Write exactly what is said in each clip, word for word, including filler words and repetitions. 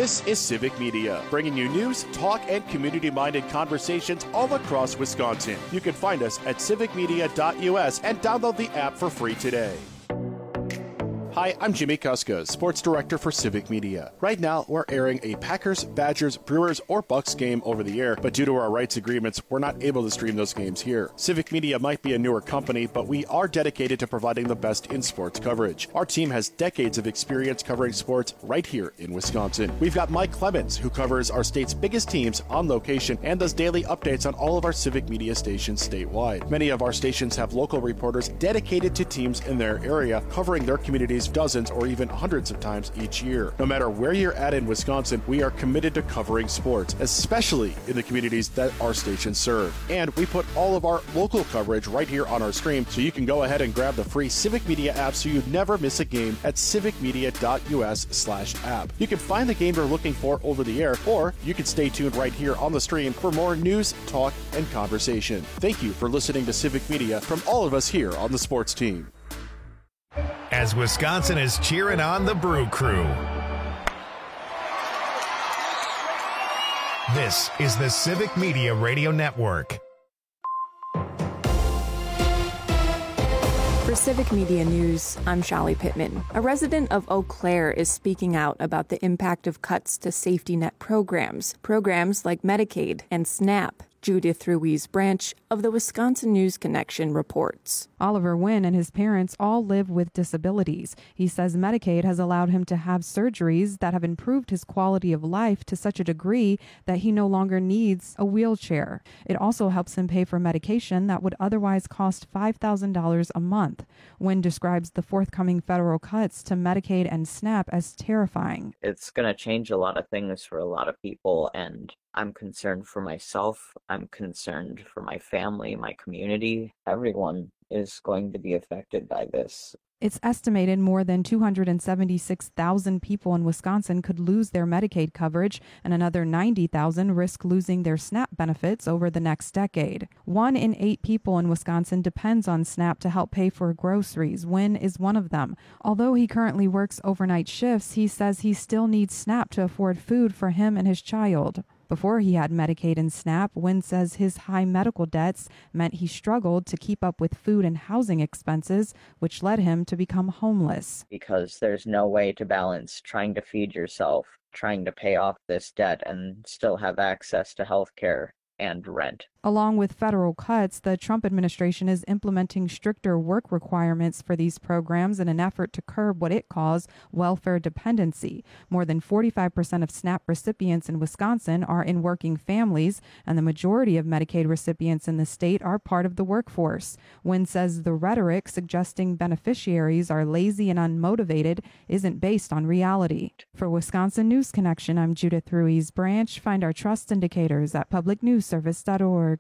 This is Civic Media, bringing you news, talk, and community-minded conversations all across Wisconsin. You can find us at civic media dot u s and download the app for free today. Hi, I'm Jimmy Kuska, Sports Director for Civic Media. Right now, we're airing a Packers, Badgers, Brewers, or Bucks game over the air, but due to our rights agreements, we're not able to stream those games here. Civic Media might be a newer company, but we are dedicated to providing the best in sports coverage. Our team has decades of experience covering sports right here in Wisconsin. We've got Mike Clemens, who covers our state's biggest teams on location and does daily updates on all of our Civic Media stations statewide. Many of our stations have local reporters dedicated to teams in their area, covering their communities dozens or even hundreds of times each year. No matter where you're at in Wisconsin, we are committed to covering sports, especially in the communities that our stations serve. And we put all of our local coverage right here on our stream, so you can go ahead and grab the free Civic Media app so you never miss a game at civic media dot u s slash app. You can find the game you're looking for over the air, or you can stay tuned right here on the stream for more news, talk, and conversation. Thank you for listening to Civic Media from all of us here on the sports team. As Wisconsin is cheering on the Brew Crew. This is the Civic Media Radio Network. For Civic Media News, I'm Shali Pittman. A resident of Eau Claire is speaking out about the impact of cuts to safety net programs, programs like Medicaid and SNAP. Judith Ruiz Branch of the Wisconsin News Connection reports. Oliver Wynn and his parents all live with disabilities. He says Medicaid has allowed him to have surgeries that have improved his quality of life to such a degree that he no longer needs a wheelchair. It also helps him pay for medication that would otherwise cost five thousand dollars a month. Wynn describes the forthcoming federal cuts to Medicaid and SNAP as terrifying. It's going to change a lot of things for a lot of people, and I'm concerned for myself. I'm concerned for my family, my community. Everyone is going to be affected by this. It's estimated more than two hundred seventy-six thousand people in Wisconsin could lose their Medicaid coverage, and another ninety thousand risk losing their SNAP benefits over the next decade. One in eight people in Wisconsin depends on SNAP to help pay for groceries. Wynn is one of them. Although he currently works overnight shifts, he says he still needs SNAP to afford food for him and his child. Before he had Medicaid and SNAP, Wynn says his high medical debts meant he struggled to keep up with food and housing expenses, which led him to become homeless. Because there's no way to balance trying to feed yourself, trying to pay off this debt, and still have access to health care and rent. Along with federal cuts, the Trump administration is implementing stricter work requirements for these programs in an effort to curb what it calls welfare dependency. More than forty-five percent of SNAP recipients in Wisconsin are in working families, and the majority of Medicaid recipients in the state are part of the workforce. Wynn says the rhetoric suggesting beneficiaries are lazy and unmotivated isn't based on reality. For Wisconsin News Connection, I'm Judith Ruiz Branch. Find our trust indicators at public news service dot org.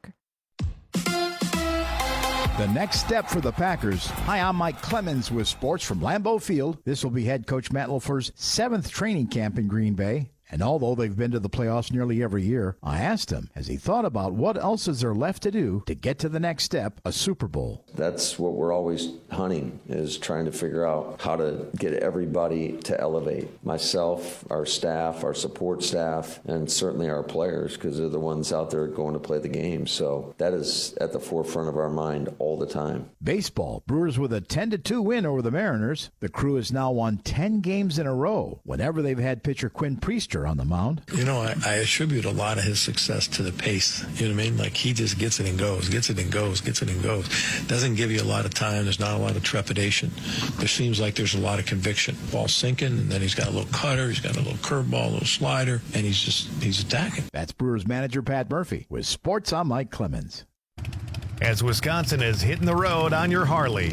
The next step for the Packers. Hi, I'm Mike Clemens with sports from Lambeau Field. This will be head coach Matt LaFleur's seventh training camp in Green Bay. And although they've been to the playoffs nearly every year, I asked him, has he thought about what else is there left to do to get to the next step, a Super Bowl? That's what we're always hunting, is trying to figure out how to get everybody to elevate. Myself, our staff, our support staff, and certainly our players, because they're the ones out there going to play the game. So that is at the forefront of our mind all the time. Baseball. Brewers with a ten to two win over the Mariners. The Crew has now won ten games in a row whenever they've had pitcher Quinn Priester on the mound. You know, I, I attribute a lot of his success to the pace. You know what I mean? Like, he just gets it and goes, gets it and goes, gets it and goes. Doesn't give you a lot of time. There's not a lot of trepidation. There seems like there's a lot of conviction. Ball sinking, and then he's got a little cutter, he's got a little curveball, a little slider, and he's just, he's attacking. That's Brewers manager Pat Murphy with Sports. I'm Mike Clemens. As Wisconsin is hitting the road on your Harley.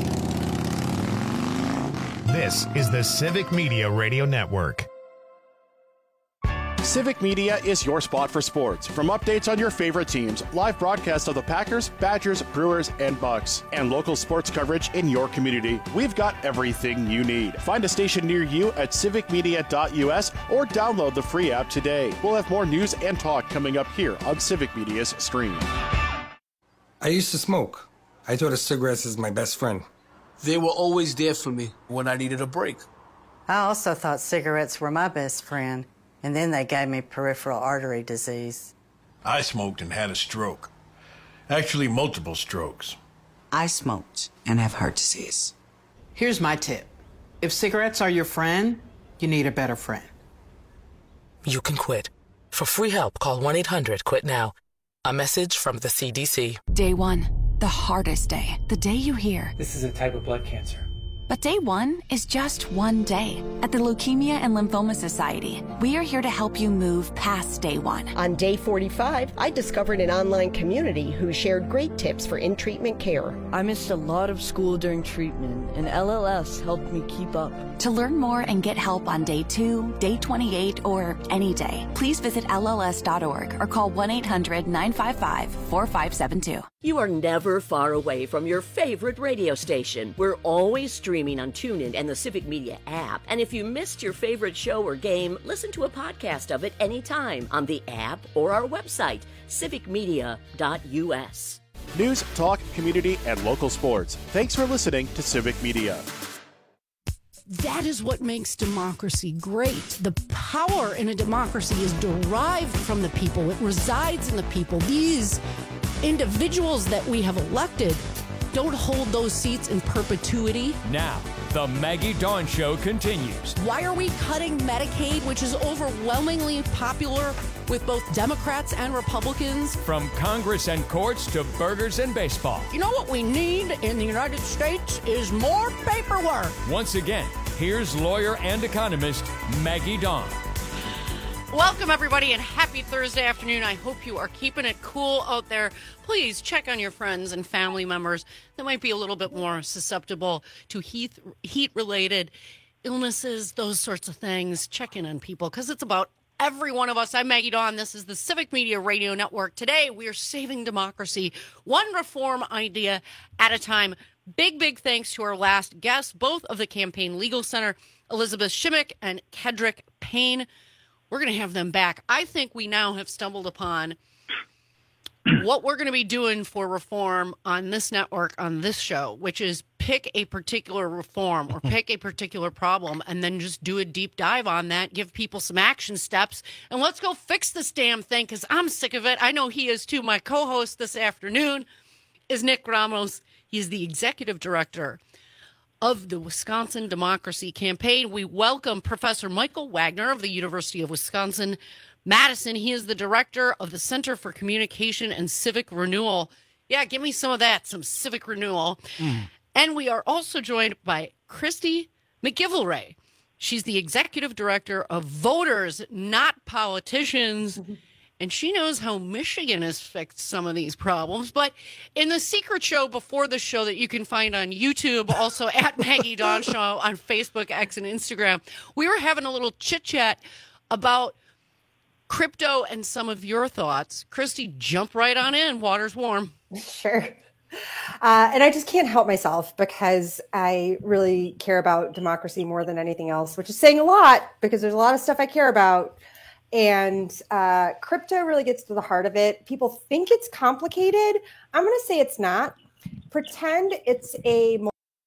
This is the Civic Media Radio Network. Civic Media is your spot for sports. From updates on your favorite teams, live broadcasts of the Packers, Badgers, Brewers, and Bucks, and local sports coverage in your community, we've got everything you need. Find a station near you at civic media dot u s or download the free app today. We'll have more news and talk coming up here on Civic Media's stream. I used to smoke. I thought of cigarettes as my best friend. They were always there for me when I needed a break. I also thought cigarettes were my best friend. And then they gave me peripheral artery disease. I smoked and had a stroke. Actually, multiple strokes. I smoked and have heart disease. Here's my tip. If cigarettes are your friend, you need a better friend. You can quit. For free help, call one eight hundred quit now. A message from the C D C. Day one, the hardest day. The day you hear, this is a type of blood cancer. But day one is just one day. At the Leukemia and Lymphoma Society, we are here to help you move past day one. On day forty-five, I discovered an online community who shared great tips for in-treatment care. I missed a lot of school during treatment, and L L S helped me keep up. To learn more and get help on day two, day twenty-eight, or any day, please visit L L S dot org or call one eight hundred nine five five four five seven two. You are never far away from your favorite radio station. We're always streaming on TuneIn and the Civic Media app. And if you missed your favorite show or game, listen to a podcast of it anytime on the app or our website, civic media dot u s. News, talk, community, and local sports. Thanks for listening to Civic Media. That is what makes democracy great. The power in a democracy is derived from the people. It resides in the people. These individuals that we have elected don't hold those seats in perpetuity. Now, the Maggie Dawn Show continues. Why are we cutting Medicaid, which is overwhelmingly popular with both Democrats and Republicans? From Congress and courts to burgers and baseball. You know what we need in the United States is more paperwork. Once again, here's lawyer and economist Maggie Dawn. Welcome, everybody, and happy Thursday afternoon. I hope you are keeping it cool out there. Please check on your friends and family members that might be a little bit more susceptible to heat, heat-related illnesses, those sorts of things. Check in on people because it's about every one of us. I'm Maggie Dawn. This is the Civic Media Radio Network. Today, we are saving democracy, one reform idea at a time. Big, big thanks to our last guests, both of the Campaign Legal Center, Elizabeth Shimmick and Kedrick Payne. We're going to have them back. I think we now have stumbled upon what we're going to be doing for reform on this network, on this show, which is pick a particular reform or pick a particular problem and then just do a deep dive on that, give people some action steps, and let's go fix this damn thing because I'm sick of it. I know he is too. My co-host this afternoon is Nick Ramos. He's the executive director of the Wisconsin Democracy Campaign. We welcome Professor Michael Wagner of the University of Wisconsin-Madison. He is the director of the Center for Communication and Civic Renewal. Yeah, give me some of that, some civic renewal. Mm. And we are also joined by Christy McGillivray. She's the executive director of Voters, Not Politicians. Mm-hmm. And she knows how Michigan has fixed some of these problems. But in the secret show before the show that you can find on YouTube, also at Maggie Dawn Show on Facebook, X, and Instagram, we were having a little chit-chat about crypto and some of your thoughts. Christy, jump right on in. Water's warm. Sure. Uh, and I just can't help myself because I really care about democracy more than anything else, which is saying a lot because there's a lot of stuff I care about. And uh, crypto really gets to the heart of it. People think it's complicated. I'm going to say it's not. Pretend it's a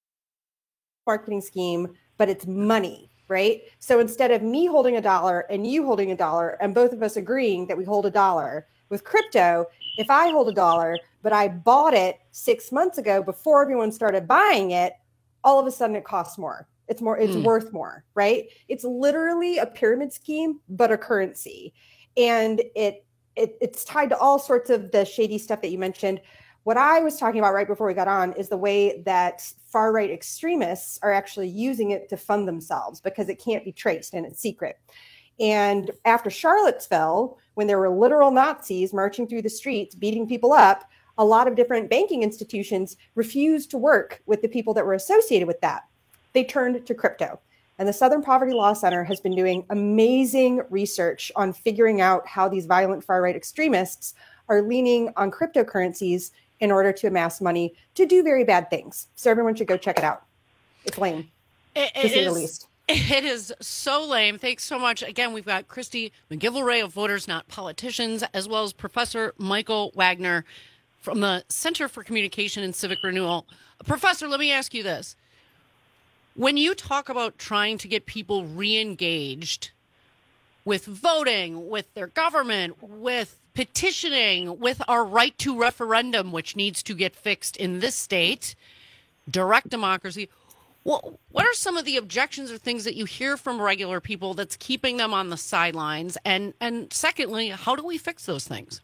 marketing scheme, but it's money, right? So instead of me holding a dollar and you holding a dollar and both of us agreeing that we hold a dollar, with crypto, if I hold a dollar, but I bought it six months ago before everyone started buying it, all of a sudden it costs more. It's more, it's mm. worth more, right? It's literally a pyramid scheme, but a currency. And it, it it's tied to all sorts of the shady stuff that you mentioned. What I was talking about right before we got on is the way that far-right extremists are actually using it to fund themselves because it can't be traced and it's secret. And after Charlottesville, when there were literal Nazis marching through the streets, beating people up, a lot of different banking institutions refused to work with the people that were associated with that. They turned to crypto. And the Southern Poverty Law Center has been doing amazing research on figuring out how these violent far-right extremists are leaning on cryptocurrencies in order to amass money to do very bad things. So everyone should go check it out. It's lame, it, to it say is, the least. It is so lame. Thanks so much. Again, we've got Christy McGillivray of Voters Not Politicians, as well as Professor Michael Wagner from the Center for Communication and Civic Renewal. Professor, let me ask you this. When you talk about trying to get people re-engaged with voting, with their government, with petitioning, with our right to referendum, which needs to get fixed in this state, direct democracy. Well, what are some of the objections or things that you hear from regular people that's keeping them on the sidelines? And and secondly, how do we fix those things?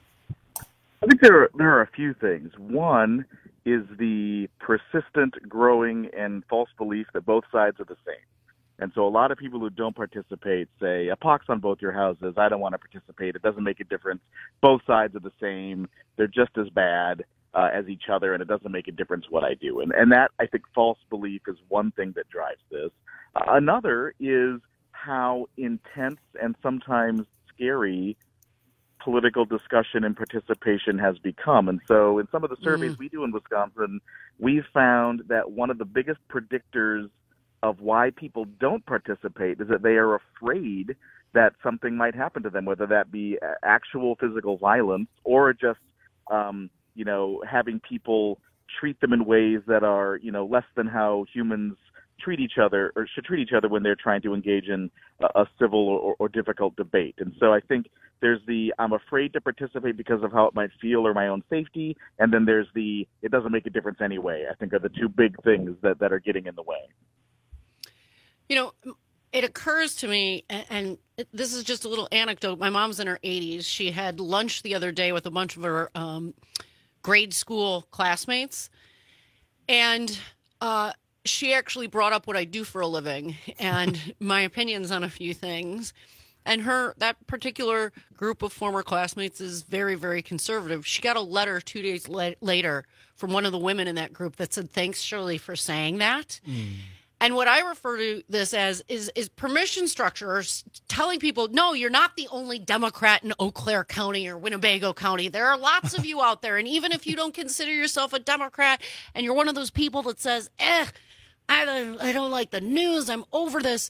I think there are, there are a few things. One is the persistent, growing, and false belief that both sides are the same. And so a lot of people who don't participate say, a pox on both your houses, I don't want to participate, it doesn't make a difference, both sides are the same, they're just as bad uh, as each other, and it doesn't make a difference what I do. And, and that, I think, false belief is one thing that drives this. Uh, another is how intense and sometimes scary political discussion and participation has become. And so in some of the surveys mm. we do in Wisconsin, we've found that one of the biggest predictors of why people don't participate is that they are afraid that something might happen to them, whether that be actual physical violence or just, um, you know, having people treat them in ways that are, you know, less than how humans treat each other or should treat each other when they're trying to engage in a, a civil or, or difficult debate. And so I think there's the I'm afraid to participate because of how it might feel or my own safety, and then there's the it doesn't make a difference anyway, I think are the two big things that, that are getting in the way. You know, it occurs to me, and this is just a little anecdote. My mom's in her eighties. She had lunch the other day with a bunch of her um, grade school classmates, and uh, she actually brought up what I do for a living and my opinions on a few things. And her, that particular group of former classmates is very, very conservative. She got a letter two days la- later from one of the women in that group that said, "Thanks, Shirley, for saying that." Mm. And what I refer to this as is, is permission structures telling people, no, you're not the only Democrat in Eau Claire County or Winnebago County. There are lots of you out there. And even if you don't consider yourself a Democrat and you're one of those people that says, eh, I don't, I don't like the news, I'm over this.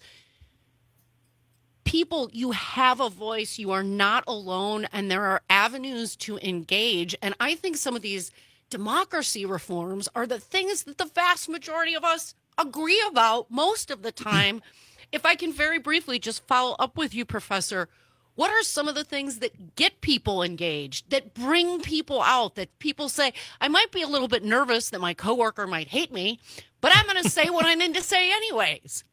People, you have a voice, you are not alone, and there are avenues to engage. And I think some of these democracy reforms are the things that the vast majority of us agree about most of the time. If I can very briefly just follow up with you, Professor, what are some of the things that get people engaged, that bring people out, that people say, I might be a little bit nervous that my coworker might hate me, but I'm going to say what I need to say anyways?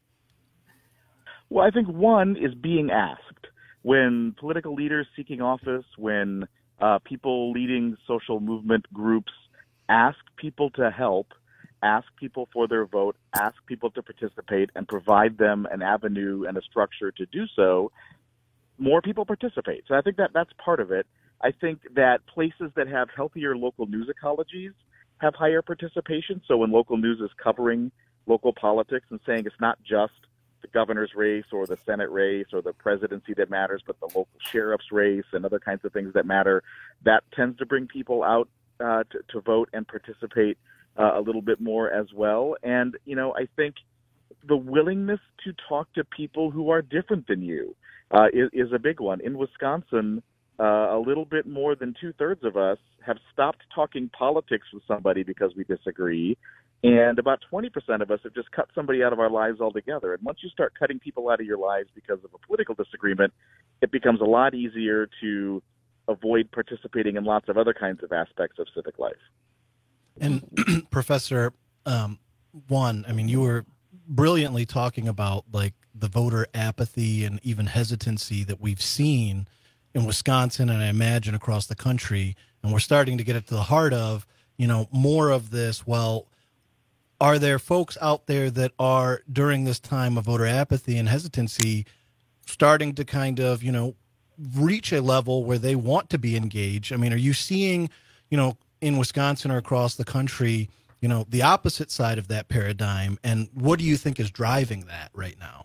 Well, I think one is being asked. When political leaders seeking office, when uh, people leading social movement groups ask people to help, ask people for their vote, ask people to participate, and provide them an avenue and a structure to do so, more people participate. So I think that that's part of it. I think that places that have healthier local news ecologies have higher participation. So when local news is covering local politics and saying it's not just the governor's race or the Senate race or the presidency that matters, but the local sheriff's race and other kinds of things that matter, that tends to bring people out uh, to, to vote and participate uh, a little bit more as well. And, you know, I think the willingness to talk to people who are different than you uh, is, is a big one. In Wisconsin, uh, a little bit more than two-thirds of us have stopped talking politics with somebody because we disagree. And about twenty percent of us have just cut somebody out of our lives altogether. And once you start cutting people out of your lives because of a political disagreement, it becomes a lot easier to avoid participating in lots of other kinds of aspects of civic life. And Professor, um, one, I mean, you were brilliantly talking about like the voter apathy and even hesitancy that we've seen in Wisconsin and I imagine across the country. And we're starting to get it to the heart of, you know, more of this. Well, are there folks out there that are, during this time of voter apathy and hesitancy, starting to kind of, you know, reach a level where they want to be engaged? I mean, are you seeing, you know, in Wisconsin or across the country, you know, the opposite side of that paradigm? And what do you think is driving that right now?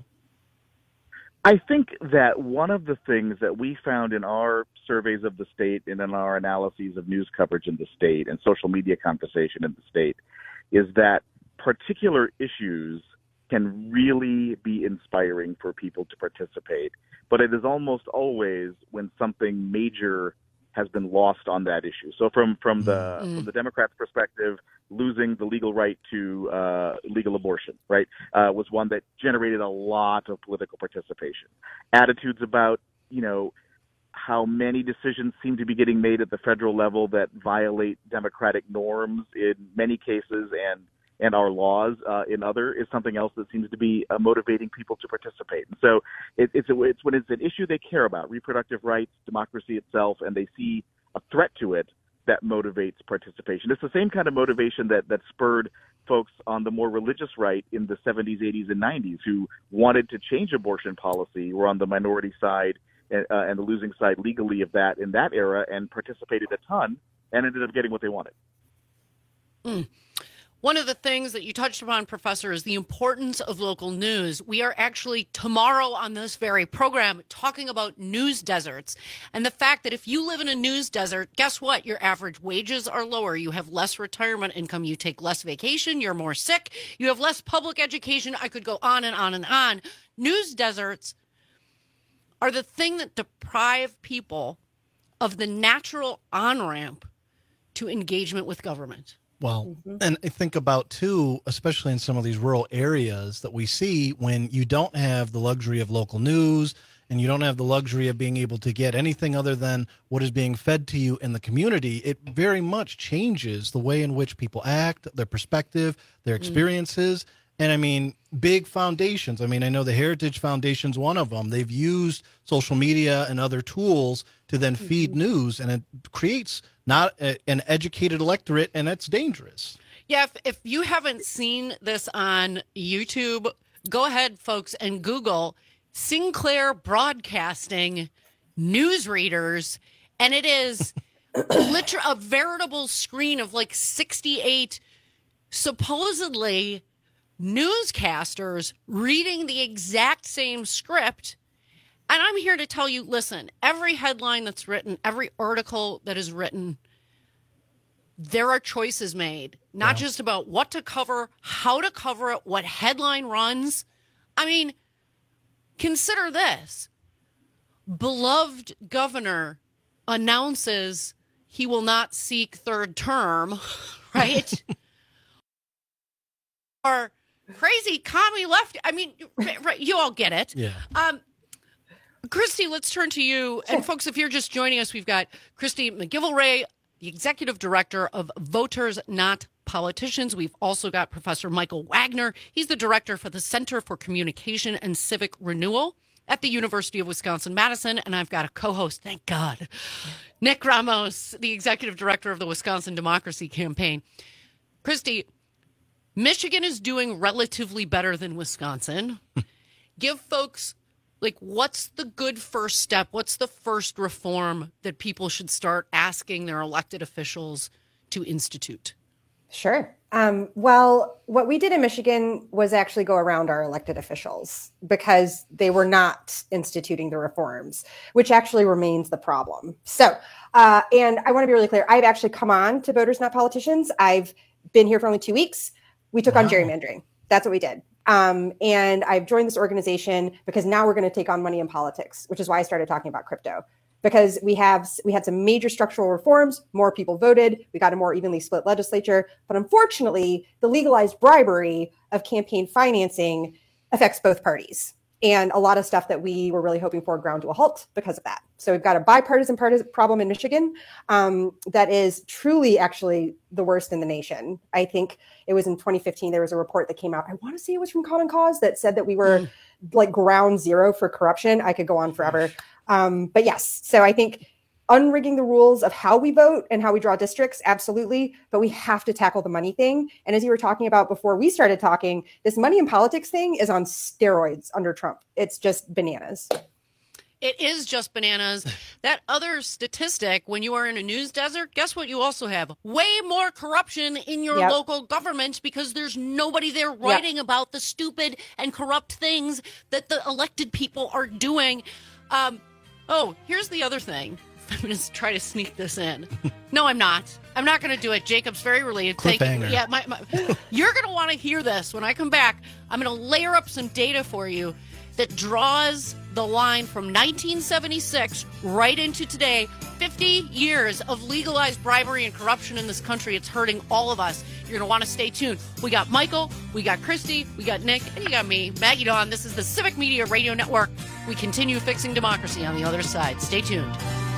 I think that one of the things that we found in our surveys of the state and in our analyses of news coverage in the state and social media conversation in the state is that particular issues can really be inspiring for people to participate. But it is almost always when something major has been lost on that issue. So from, from the mm. from the Democrats' perspective, losing the legal right to uh, legal abortion, right, uh, was one that generated a lot of political participation. Attitudes about, you know, how many decisions seem to be getting made at the federal level that violate democratic norms in many cases and and our laws uh, in other is something else that seems to be uh, motivating people to participate. And so it, it's, a, it's when it's an issue they care about, reproductive rights, democracy itself, and they see a threat to it that motivates participation. It's the same kind of motivation that, that spurred folks on the more religious right in the seventies, eighties, and nineties who wanted to change abortion policy, were on the minority side uh, and the losing side legally of that in that era, and participated a ton and ended up getting what they wanted. Mm. One of the things that you touched upon, Professor, is the importance of local news. We are actually tomorrow on this very program talking about news deserts and the fact that if you live in a news desert, guess what? Your average wages are lower. You have less retirement income. You take less vacation. You're more sick. You have less public education. I could go on and on and on. News deserts are the thing that deprive people of the natural on-ramp to engagement with government. Well, mm-hmm. and I think about, too, especially in some of these rural areas that we see, when you don't have the luxury of local news and you don't have the luxury of being able to get anything other than what is being fed to you in the community, it very much changes the way in which people act, their perspective, their experiences. Mm. And I mean, big foundations. I mean, I know the Heritage Foundation's one of them. They've used social media and other tools to then feed mm-hmm. news, and it creates not a, an educated electorate, and that's dangerous. Yeah, if, if you haven't seen this on YouTube, go ahead, folks, and Google Sinclair Broadcasting newsreaders, and it is literally a veritable screen of like sixty-eight supposedly newscasters reading the exact same script. And I'm here to tell you, listen, every headline that's written, every article that is written, there are choices made, not yeah. just about what to cover, how to cover it, what headline runs. I mean, consider this. Beloved governor announces he will not seek third term, right? Or crazy commie left. I mean, right, you all get it. Yeah. Um, Christy, let's turn to you. And folks, if you're just joining us, we've got Christy McGillivray, the executive director of Voters Not Politicians. We've also got Professor Michael Wagner. He's the director for the Center for Communication and Civic Renewal at the University of Wisconsin-Madison. And I've got a co-host, thank God, Nick Ramos, the executive director of the Wisconsin Democracy Campaign. Christy, Michigan is doing relatively better than Wisconsin. Give folks, like, what's the good first step? What's the first reform that people should start asking their elected officials to institute? Sure. Um, well, what we did in Michigan was actually go around our elected officials because they were not instituting the reforms, which actually remains the problem. So, uh, and I want to be really clear. I've actually come on to Voters Not Politicians. I've been here for only two weeks. We took wow. on gerrymandering. That's what we did. Um, and I've joined this organization because now we're going to take on money in politics, which is why I started talking about crypto, because we have we had some major structural reforms. More people voted. We got a more evenly split legislature. But unfortunately, the legalized bribery of campaign financing affects both parties. And a lot of stuff that we were really hoping for ground to a halt because of that. So we've got a bipartisan partisan problem in Michigan um, that is truly actually the worst in the nation. I think it was in twenty fifteen, there was a report that came out. I want to say it was from Common Cause that said that we were mm. like ground zero for corruption. I could go on forever. Um, but yes, so I think unrigging the rules of how we vote and how we draw districts, absolutely. But we have to tackle the money thing. And as you were talking about before we started talking, this money in politics thing is on steroids under Trump. It's just bananas. It is just bananas. That other statistic, when you are in a news desert, guess what you also have? Way more corruption in your yep. local government because there's nobody there writing yep. about the stupid and corrupt things that the elected people are doing. Um, oh, here's the other thing. I'm going to try to sneak this in. No, I'm not. I'm not going to do it. Jacob's very related. Thank you. Yeah, my, my, you're going to want to hear this when I come back. I'm going to layer up some data for you. that draws the line from nineteen seventy-six right into today. fifty years of legalized bribery and corruption in this country. It's hurting all of us. You're going to want to stay tuned. We got Michael, we got Christy, we got Nick, and you got me, Maggie Dawn. This is the Civic Media Radio Network. We continue fixing democracy on the other side. Stay tuned.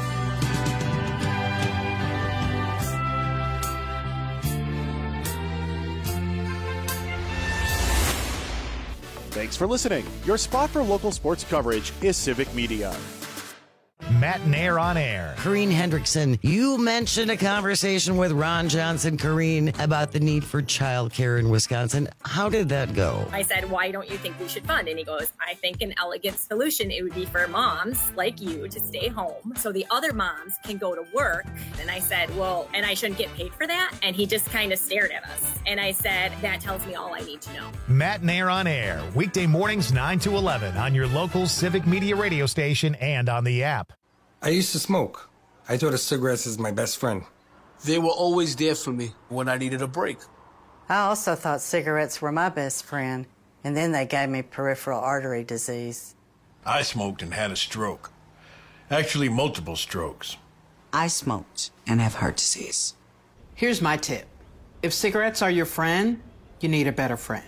Thanks for listening. Your spot for local sports coverage is Civic Media. Matt Nair on air. Corrine Hendrickson, you mentioned a conversation with Ron Johnson, Corrine, about the need for childcare in Wisconsin. How did that go? I said, why don't you think we should fund? And he goes, I think an elegant solution, it would be for moms like you to stay home so the other moms can go to work. And I said, well, and I shouldn't get paid for that? And he just kind of stared at us. And I said, that tells me all I need to know. Matt Nair on air, weekday mornings nine to eleven on your local Civic Media radio station and on the app. I used to smoke. I thought of cigarettes as my best friend. They were always there for me when I needed a break. I also thought cigarettes were my best friend, and then they gave me peripheral artery disease. I smoked and had a stroke. Actually, multiple strokes. I smoked and have heart disease. Here's my tip. If cigarettes are your friend, you need a better friend.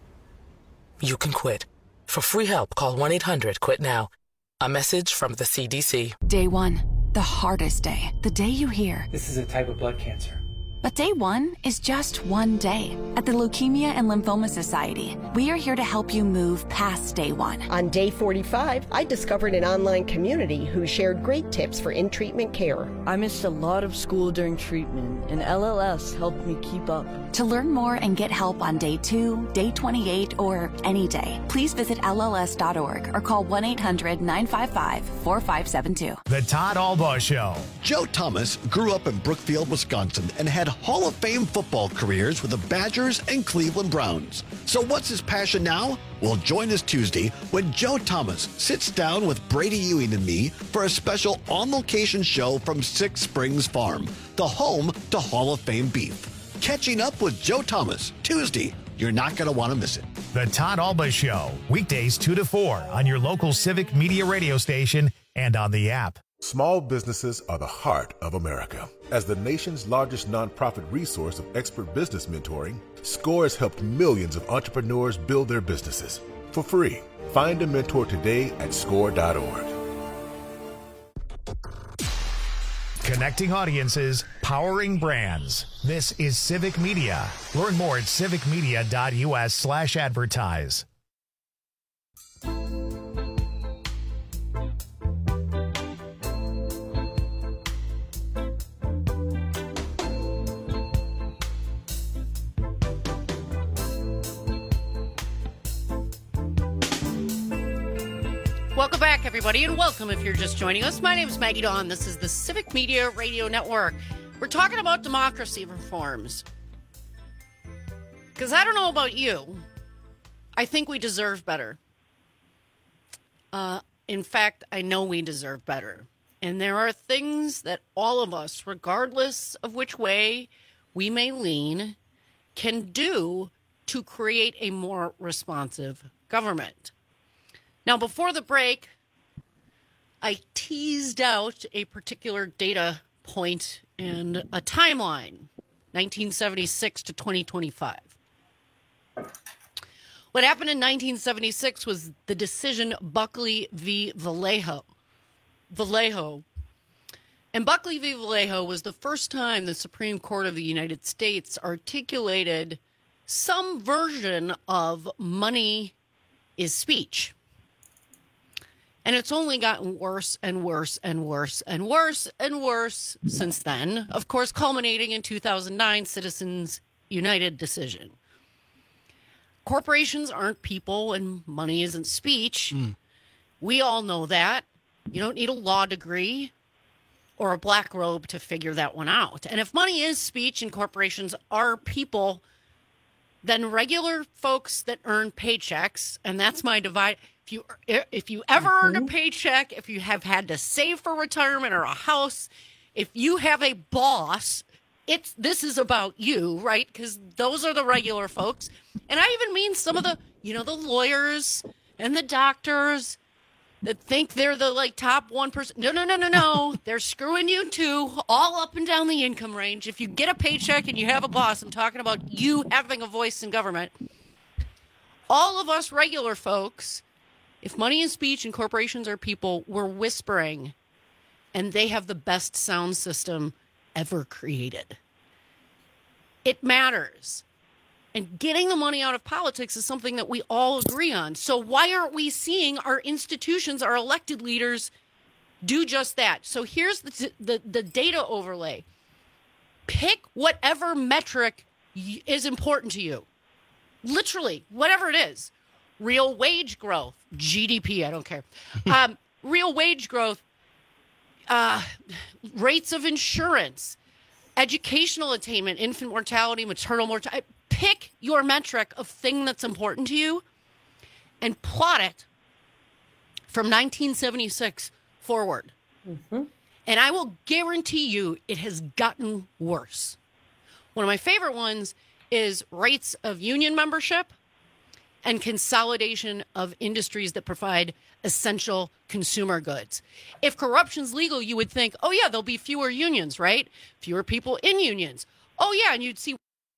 You can quit. For free help, call one eight hundred quit now. A message from the C D C. Day one, the hardest day. The day you hear, this is a type of blood cancer. But day one is just one day. At the Leukemia and Lymphoma Society, we are here to help you move past day one. On day forty-five, I discovered an online community who shared great tips for in-treatment care. I missed a lot of school during treatment, and L L S helped me keep up. To learn more and get help on day two, day twenty-eight, or any day, please visit L L S dot org or call one eight hundred nine five five four five seven two. The Todd Albaugh Show. Joe Thomas grew up in Brookfield, Wisconsin, and had Hall of Fame football careers with the Badgers and Cleveland Browns. So what's his passion now? Well, join us Tuesday when Joe Thomas sits down with Brady Ewing and me for a special on-location show from Six Springs Farm, the home to Hall of Fame beef. Catching up with Joe Thomas, Tuesday. You're not going to want to miss it. The Todd Albaugh Show, weekdays two to four on your local Civic Media radio station and on the app. Small businesses are the heart of America. As the nation's largest nonprofit resource of expert business mentoring, SCORE has helped millions of entrepreneurs build their businesses for free. Find a mentor today at score dot org. Connecting audiences, powering brands. This is Civic Media. Learn more at civicmedia.us slash advertise. Welcome back, everybody, and welcome if you're just joining us. My name is Maggie Dawn. This is the Civic Media Radio Network. We're talking about democracy reforms. Because I don't know about you, I think we deserve better. Uh, in fact, I know we deserve better. And there are things that all of us, regardless of which way we may lean, can do to create a more responsive government. Now, before the break, I teased out a particular data point and a timeline, nineteen seventy-six to twenty twenty-five. What happened in nineteen seventy-six was the decision Buckley v. Vallejo. Vallejo. And Buckley v. Vallejo was the first time the Supreme Court of the United States articulated some version of money is speech. And it's only gotten worse and worse and worse and worse and worse since then, of course, culminating in two thousand nine Citizens United decision. Corporations aren't people and money isn't speech. Mm. We all know that. You don't need a law degree or a black robe to figure that one out. And if money is speech and corporations are people, then regular folks that earn paychecks, and that's my divide. If you if you ever mm-hmm. earned a paycheck, if you have had to save for retirement or a house, if you have a boss, it's this is about you, right? Because those are the regular folks. And I even mean some of the, you know, the lawyers and the doctors that think they're the like top one percent. No, no, no, no, no. They're screwing you too, all up and down the income range. If you get a paycheck and you have a boss, I'm talking about you having a voice in government. All of us regular folks, if money and speech and corporations are people, we're whispering, and they have the best sound system ever created. It matters. And getting the money out of politics is something that we all agree on. So why aren't we seeing our institutions, our elected leaders, do just that? So here's the the, the data overlay. Pick whatever metric is important to you. Literally, whatever it is. Real wage growth, G D P, I don't care. Um, real wage growth, uh, rates of insurance, educational attainment, infant mortality, maternal mortality. Pick your metric of thing that's important to you and plot it from nineteen seventy-six forward. Mm-hmm. And I will guarantee you it has gotten worse. One of my favorite ones is rates of union membership and consolidation of industries that provide essential consumer goods. If corruption's legal, you would think, oh, yeah, there'll be fewer unions, right? Fewer people in unions. Oh, yeah, and you'd see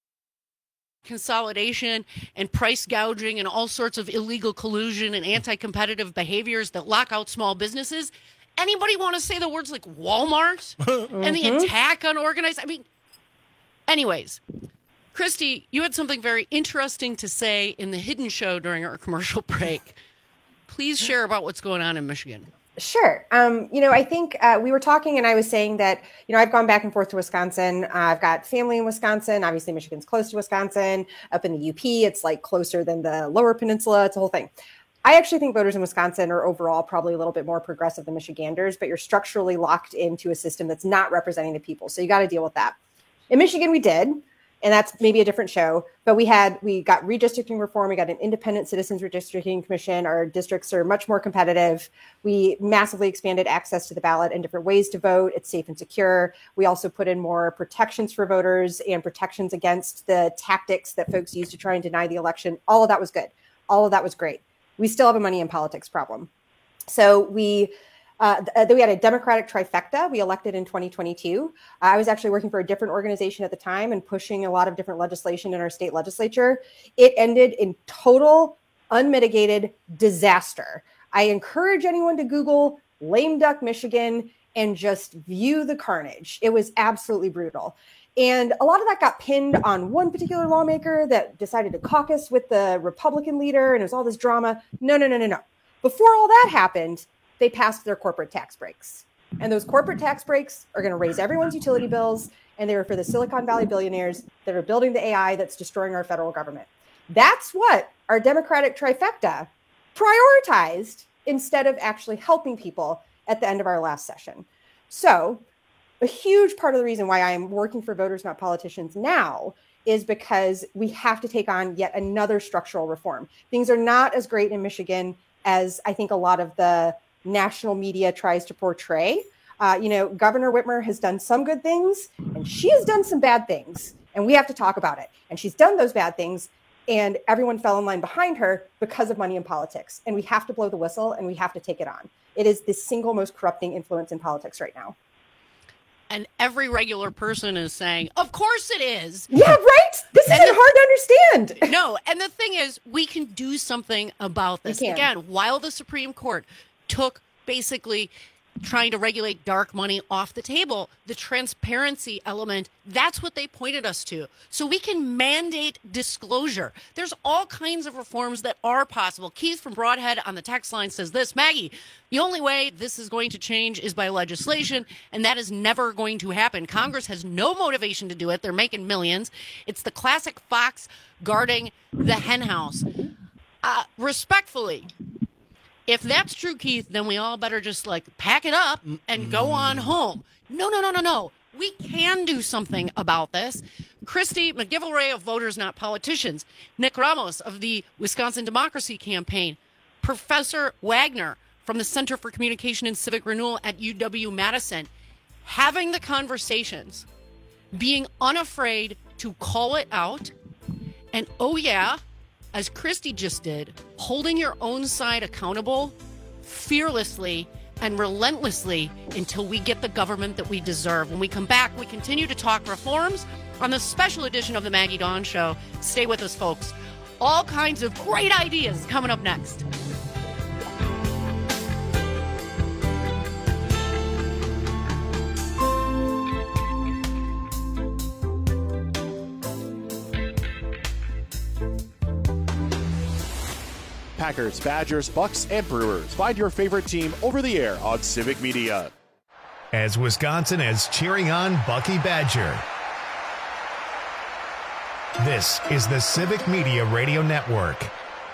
consolidation and price gouging and all sorts of illegal collusion and anti-competitive behaviors that lock out small businesses. Anybody want to say the words like Walmart mm-hmm. and the attack on organized? I mean, anyways, Christy, you had something very interesting to say in the Hidden Show during our commercial break. Please share about what's going on in Michigan. Sure. Um, you know, I think uh, we were talking and I was saying that, you know, I've gone back and forth to Wisconsin. Uh, I've got family in Wisconsin. Obviously, Michigan's close to Wisconsin. Up in the U P, it's like closer than the Lower Peninsula. It's a whole thing. I actually think voters in Wisconsin are overall probably a little bit more progressive than Michiganders, but you're structurally locked into a system that's not representing the people. So you got to deal with that. In Michigan, we did. And that's maybe a different show, but we had, we got redistricting reform. We got an independent citizens redistricting commission. Our districts are much more competitive. We massively expanded access to the ballot and different ways to vote. It's safe and secure. We also put in more protections for voters and protections against the tactics that folks use to try and deny the election. All of that was good. All of that was great. We still have a money in politics problem. So we, Uh, then we had a Democratic trifecta we elected in twenty twenty-two. Uh, I was actually working for a different organization at the time and pushing a lot of different legislation in our state legislature. It ended in total, unmitigated disaster. I encourage anyone to Google lame duck Michigan and just view the carnage. It was absolutely brutal. And a lot of that got pinned on one particular lawmaker that decided to caucus with the Republican leader, and it was all this drama. No, no, no, no, no. Before all that happened, they passed their corporate tax breaks. And those corporate tax breaks are going to raise everyone's utility bills. And they were for the Silicon Valley billionaires that are building the A I that's destroying our federal government. That's what our Democratic trifecta prioritized instead of actually helping people at the end of our last session. So a huge part of the reason why I'm working for Voters Not Politicians now is because we have to take on yet another structural reform. Things are not as great in Michigan as I think a lot of the national media tries to portray. Uh, you know, Governor Whitmer has done some good things and she has done some bad things, and we have to talk about it. And she's done those bad things, and everyone fell in line behind her because of money in politics. And we have to blow the whistle and we have to take it on. It is the single most corrupting influence in politics right now. And every regular person is saying, of course it is. Yeah, right? This isn't hard to understand. No, and the thing is, we can do something about this. Again, while the Supreme Court took basically trying to regulate dark money off the table, the transparency element, that's what they pointed us to. So we can mandate disclosure. There's all kinds of reforms that are possible. Keith from Broadhead on the text line says this, Maggie, the only way this is going to change is by legislation, and that is never going to happen. Congress has no motivation to do it. They're making millions. It's the classic fox guarding the henhouse. Uh, respectfully, if that's true, Keith, then we all better just like pack it up and go on home. No, no, no, no, no. We can do something about this. Christy McGill-Ray of Voters Not Politicians, Nick Ramos of the Wisconsin Democracy Campaign, Professor Wagner from the Center for Communication and Civic Renewal at U W-Madison, having the conversations, being unafraid to call it out, and oh yeah, as Christy just did, holding your own side accountable fearlessly and relentlessly until we get the government that we deserve. When we come back, we continue to talk reforms on the special edition of the Maggie Dawn Show. Stay with us, folks. All kinds of great ideas coming up next. Packers, Badgers, Bucks, and Brewers. Find your favorite team over the air on Civic Media. As Wisconsin is cheering on Bucky Badger. This is the Civic Media Radio Network.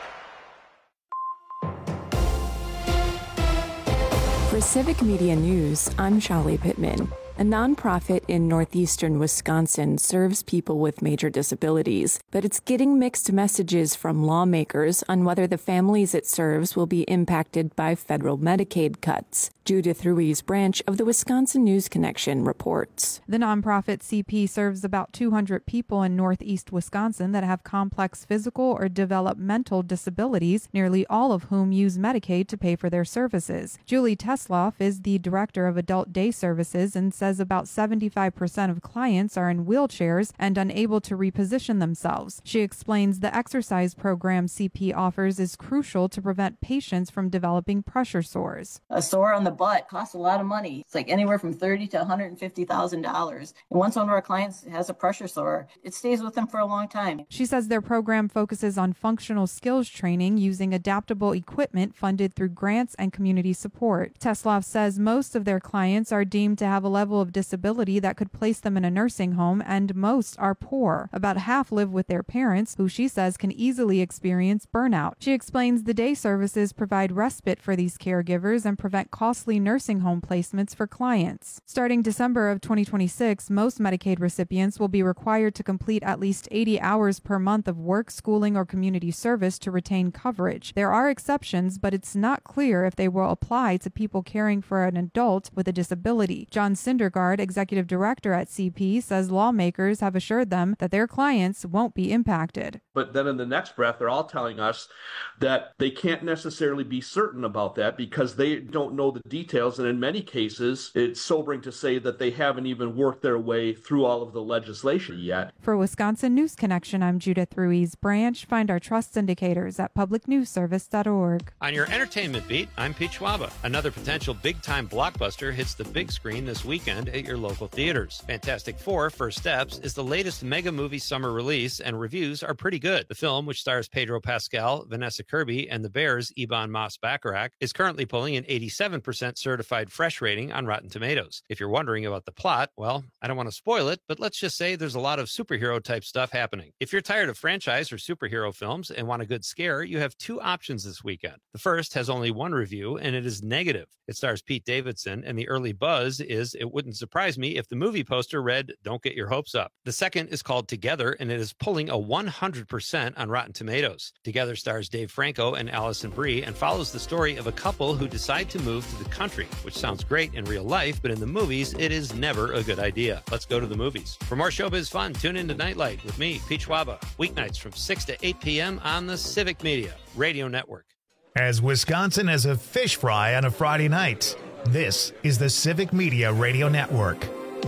For Civic Media News, I'm Shali Pittman. A nonprofit in northeastern Wisconsin serves people with major disabilities, but it's getting mixed messages from lawmakers on whether the families it serves will be impacted by federal Medicaid cuts. Judith Ruiz Branch of the Wisconsin News Connection reports. The nonprofit C P serves about two hundred people in northeast Wisconsin that have complex physical or developmental disabilities, nearly all of whom use Medicaid to pay for their services. Julie Tesloff is the director of adult day services and says about seventy-five percent of clients are in wheelchairs and unable to reposition themselves. She explains the exercise program C P offers is crucial to prevent patients from developing pressure sores. A sore on the butt costs a lot of money. It's like anywhere from thirty thousand dollars to one hundred fifty thousand dollars. And once one of our clients has a pressure sore, it stays with them for a long time. She says their program focuses on functional skills training using adaptable equipment funded through grants and community support. Tesloff says most of their clients are deemed to have a level of disability that could place them in a nursing home, and most are poor. About half live with their parents, who she says can easily experience burnout. She explains the day services provide respite for these caregivers and prevent costly nursing home placements for clients. Starting December of twenty twenty-six, most Medicaid recipients will be required to complete at least eighty hours per month of work, schooling, or community service to retain coverage. There are exceptions, but it's not clear if they will apply to people caring for an adult with a disability. John Syndergaard, executive director at C P, says lawmakers have assured them that their clients won't be impacted. But then in the next breath, they're all telling us that they can't necessarily be certain about that because they don't know the details. And in many cases, it's sobering to say that they haven't even worked their way through all of the legislation yet. For Wisconsin News Connection, I'm Judith Ruiz Branch. Find our trust indicators at public news service dot org. On your entertainment beat, I'm Pete Schwaba. Another potential big-time blockbuster hits the big screen this weekend at your local theaters. Fantastic Four: First Steps is the latest mega movie summer release, and reviews are pretty good. The film, which stars Pedro Pascal, Vanessa Kirby, and the Bears' Ebon Moss-Bacharach, is currently pulling an eighty-seven percent certified fresh rating on Rotten Tomatoes. If you're wondering about the plot, well, I don't want to spoil it, but let's just say there's a lot of superhero-type stuff happening. If you're tired of franchise or superhero films and want a good scare, you have two options this weekend. The first has only one review, and it is negative. It stars Pete Davidson, and the early buzz is it wouldn't surprise me if the movie poster read, "Don't get your hopes up." The second is called Together, and it is pulling a one hundred percent on Rotten Tomatoes. Together stars Dave Franco and Allison Brie and follows the story of a couple who decide to move to the country, which sounds great in real life, but in the movies, it is never a good idea. Let's go to the movies. For more showbiz fun, tune in to Nightlight with me, Pete Schwaba, weeknights from six to eight p.m. on the Civic Media Radio Network. As Wisconsin has a fish fry on a Friday night, this is the Civic Media Radio Network.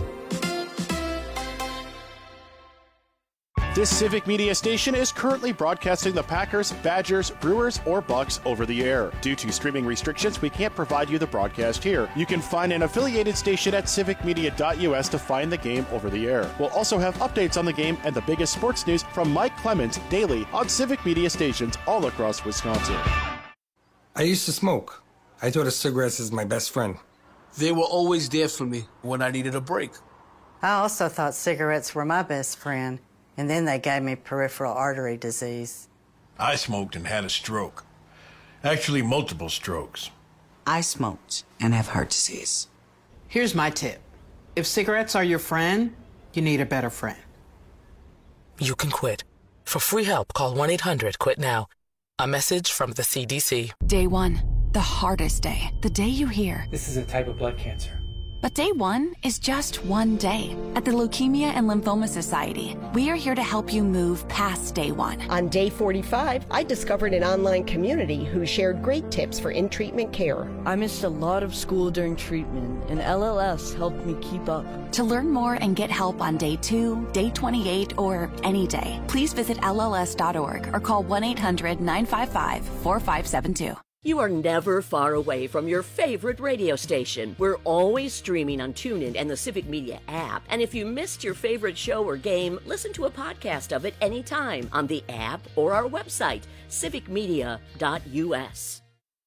This Civic Media station is currently broadcasting the Packers, Badgers, Brewers, or Bucks over the air. Due to streaming restrictions, we can't provide you the broadcast here. You can find an affiliated station at civic media dot u s to find the game over the air. We'll also have updates on the game and the biggest sports news from Mike Clemens daily on Civic Media stations all across Wisconsin. I used to smoke. I thought of cigarettes as my best friend. They were always there for me when I needed a break. I also thought cigarettes were my best friend. And then they gave me peripheral artery disease. I smoked and had a stroke. Actually, multiple strokes. I smoked and have heart disease. Here's my tip. If cigarettes are your friend, you need a better friend. You can quit. For free help, call one eight hundred quit now. A message from the C D C. Day one, the hardest day. The day you hear, "This is a type of blood cancer." But day one is just one day. At the Leukemia and Lymphoma Society, we are here to help you move past day one. On day forty-five, I discovered an online community who shared great tips for in-treatment care. I missed a lot of school during treatment, and L L S helped me keep up. To learn more and get help on day two, day twenty-eight, or any day, please visit L L S dot org or call one eight hundred nine five five four five seven two. You are never far away from your favorite radio station. We're always streaming on TuneIn and the Civic Media app. And if you missed your favorite show or game, listen to a podcast of it anytime on the app or our website, civic media dot U S.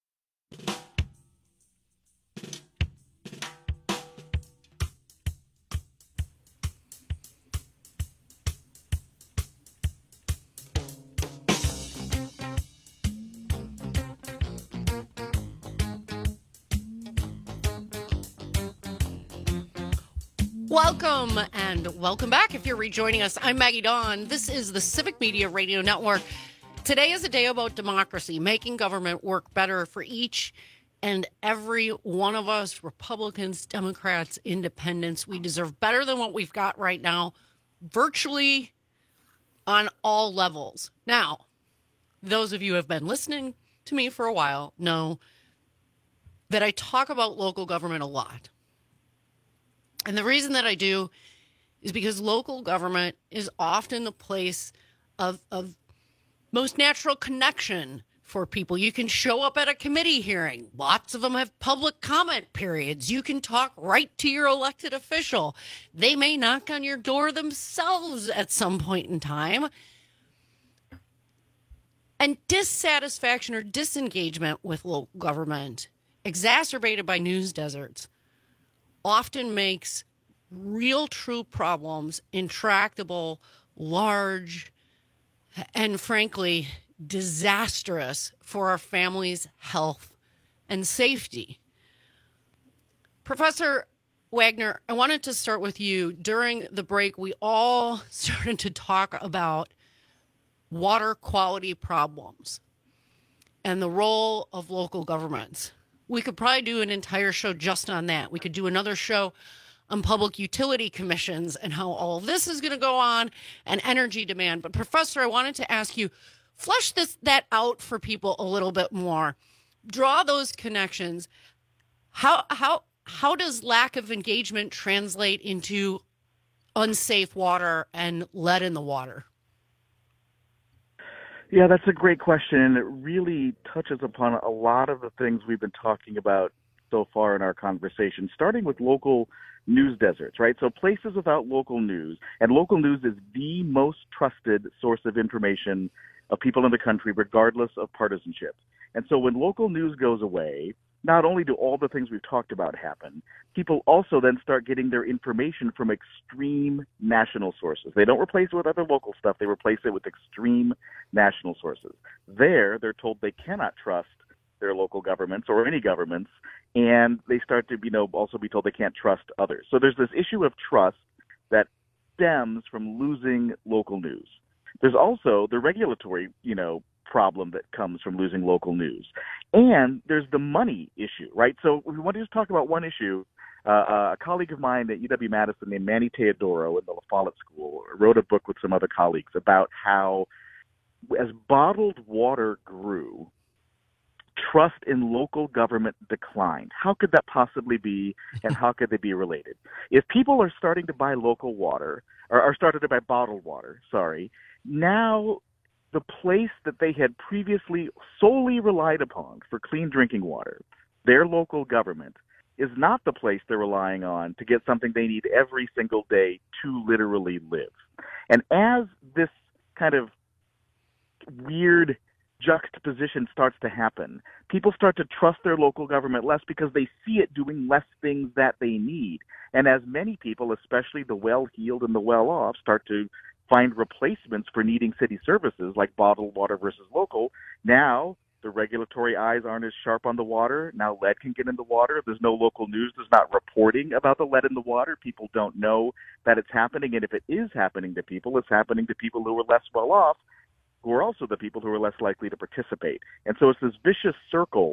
Welcome and welcome back. If you're rejoining us, I'm Maggie Dawn. This is the Civic Media Radio Network. Today is a day about democracy, making government work better for each and every one of us, Republicans, Democrats, Independents. We deserve better than what we've got right now, virtually on all levels. Now, those of you who have been listening to me for a while know that I talk about local government a lot. And the reason that I do is because local government is often the place of, of most natural connection for people. You can show up at a committee hearing. Lots of them have public comment periods. You can talk right to your elected official. They may knock on your door themselves at some point in time. And dissatisfaction or disengagement with local government, exacerbated by news deserts, often makes real, true problems intractable, large, and frankly, disastrous for our families' health and safety. Professor Wagner, I wanted to start with you. During the break, we all started to talk about water quality problems and the role of local governments. We could probably do an entire show just on that. We could do another show on public utility commissions and how all this is going to go on and energy demand. But Professor, I wanted to ask you, flesh this that out for people a little bit more. Draw those connections. How how how does lack of engagement translate into unsafe water and lead in the water? Yeah, that's a great question, and it really touches upon a lot of the things we've been talking about so far in our conversation, starting with local news deserts, right? So places without local news, and local news is the most trusted source of information of people in the country, regardless of partisanship. And so when local news goes away, not only do all the things we've talked about happen, people also then start getting their information from extreme national sources. They don't replace it with other local stuff. They replace it with extreme national sources. There, they're told they cannot trust their local governments or any governments, and they start to, you know, also be told they can't trust others. So there's this issue of trust that stems from losing local news. There's also the regulatory, you know, problem that comes from losing local news. And there's the money issue, right? So we want to just talk about one issue. Uh, a colleague of mine at U W-Madison named Manny Teodoro in the La Follette School wrote a book with some other colleagues about how as bottled water grew, trust in local government declined. How could that possibly be, and how could they be related? If people are starting to buy local water, or are starting to buy bottled water, sorry, now the place that they had previously solely relied upon for clean drinking water, their local government, is not the place they're relying on to get something they need every single day to literally live. And as this kind of weird juxtaposition starts to happen, people start to trust their local government less because they see it doing less things that they need. And as many people, especially the well-heeled and the well-off, start to find replacements for needing city services like bottled water versus local, now the regulatory eyes aren't as sharp on the water. Now lead can get in the water. There's no local news. There's not reporting about the lead in the water. People don't know that it's happening. And if it is happening to people, it's happening to people who are less well off, who are also the people who are less likely to participate. And so it's this vicious circle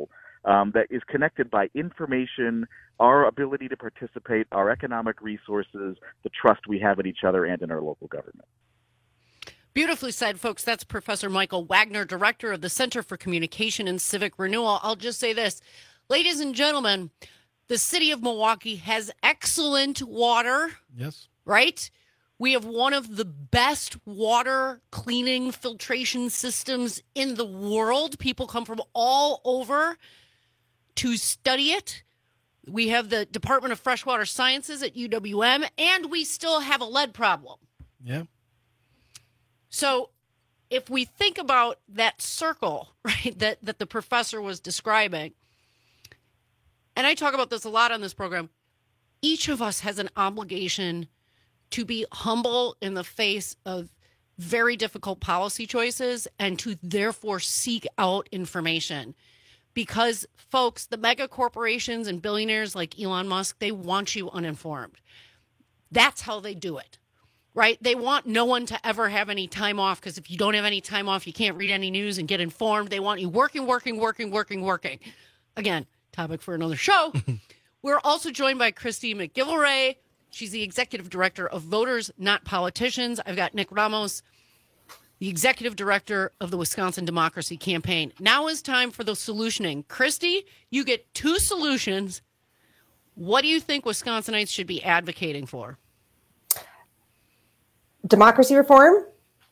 um, that is connected by information, our ability to participate, our economic resources, the trust we have in each other and in our local government. Beautifully said, folks. That's Professor Michael Wagner, Director of the Center for Communication and Civic Renewal. I'll just say this, ladies and gentlemen, the city of Milwaukee has excellent water. Yes. Right? We have one of the best water cleaning filtration systems in the world. People come from all over to study it. We have the Department of Freshwater Sciences at U W M, and we still have a lead problem. Yeah. So if we think about that circle, right, that, that the professor was describing, and I talk about this a lot on this program, each of us has an obligation to be humble in the face of very difficult policy choices and to therefore seek out information. Because, folks, the mega corporations and billionaires like Elon Musk, they want you uninformed. That's how they do it, right? They want no one to ever have any time off, because if you don't have any time off, you can't read any news and get informed. They want you working, working, working, working, working. Again, topic for another show. We're also joined by Christy McGillivray. She's the executive director of Voters Not Politicians. I've got Nick Ramos, the executive director of the Wisconsin Democracy Campaign. Now is time for the solutioning. Christy, you get two solutions. What do you think Wisconsinites should be advocating for? Democracy reform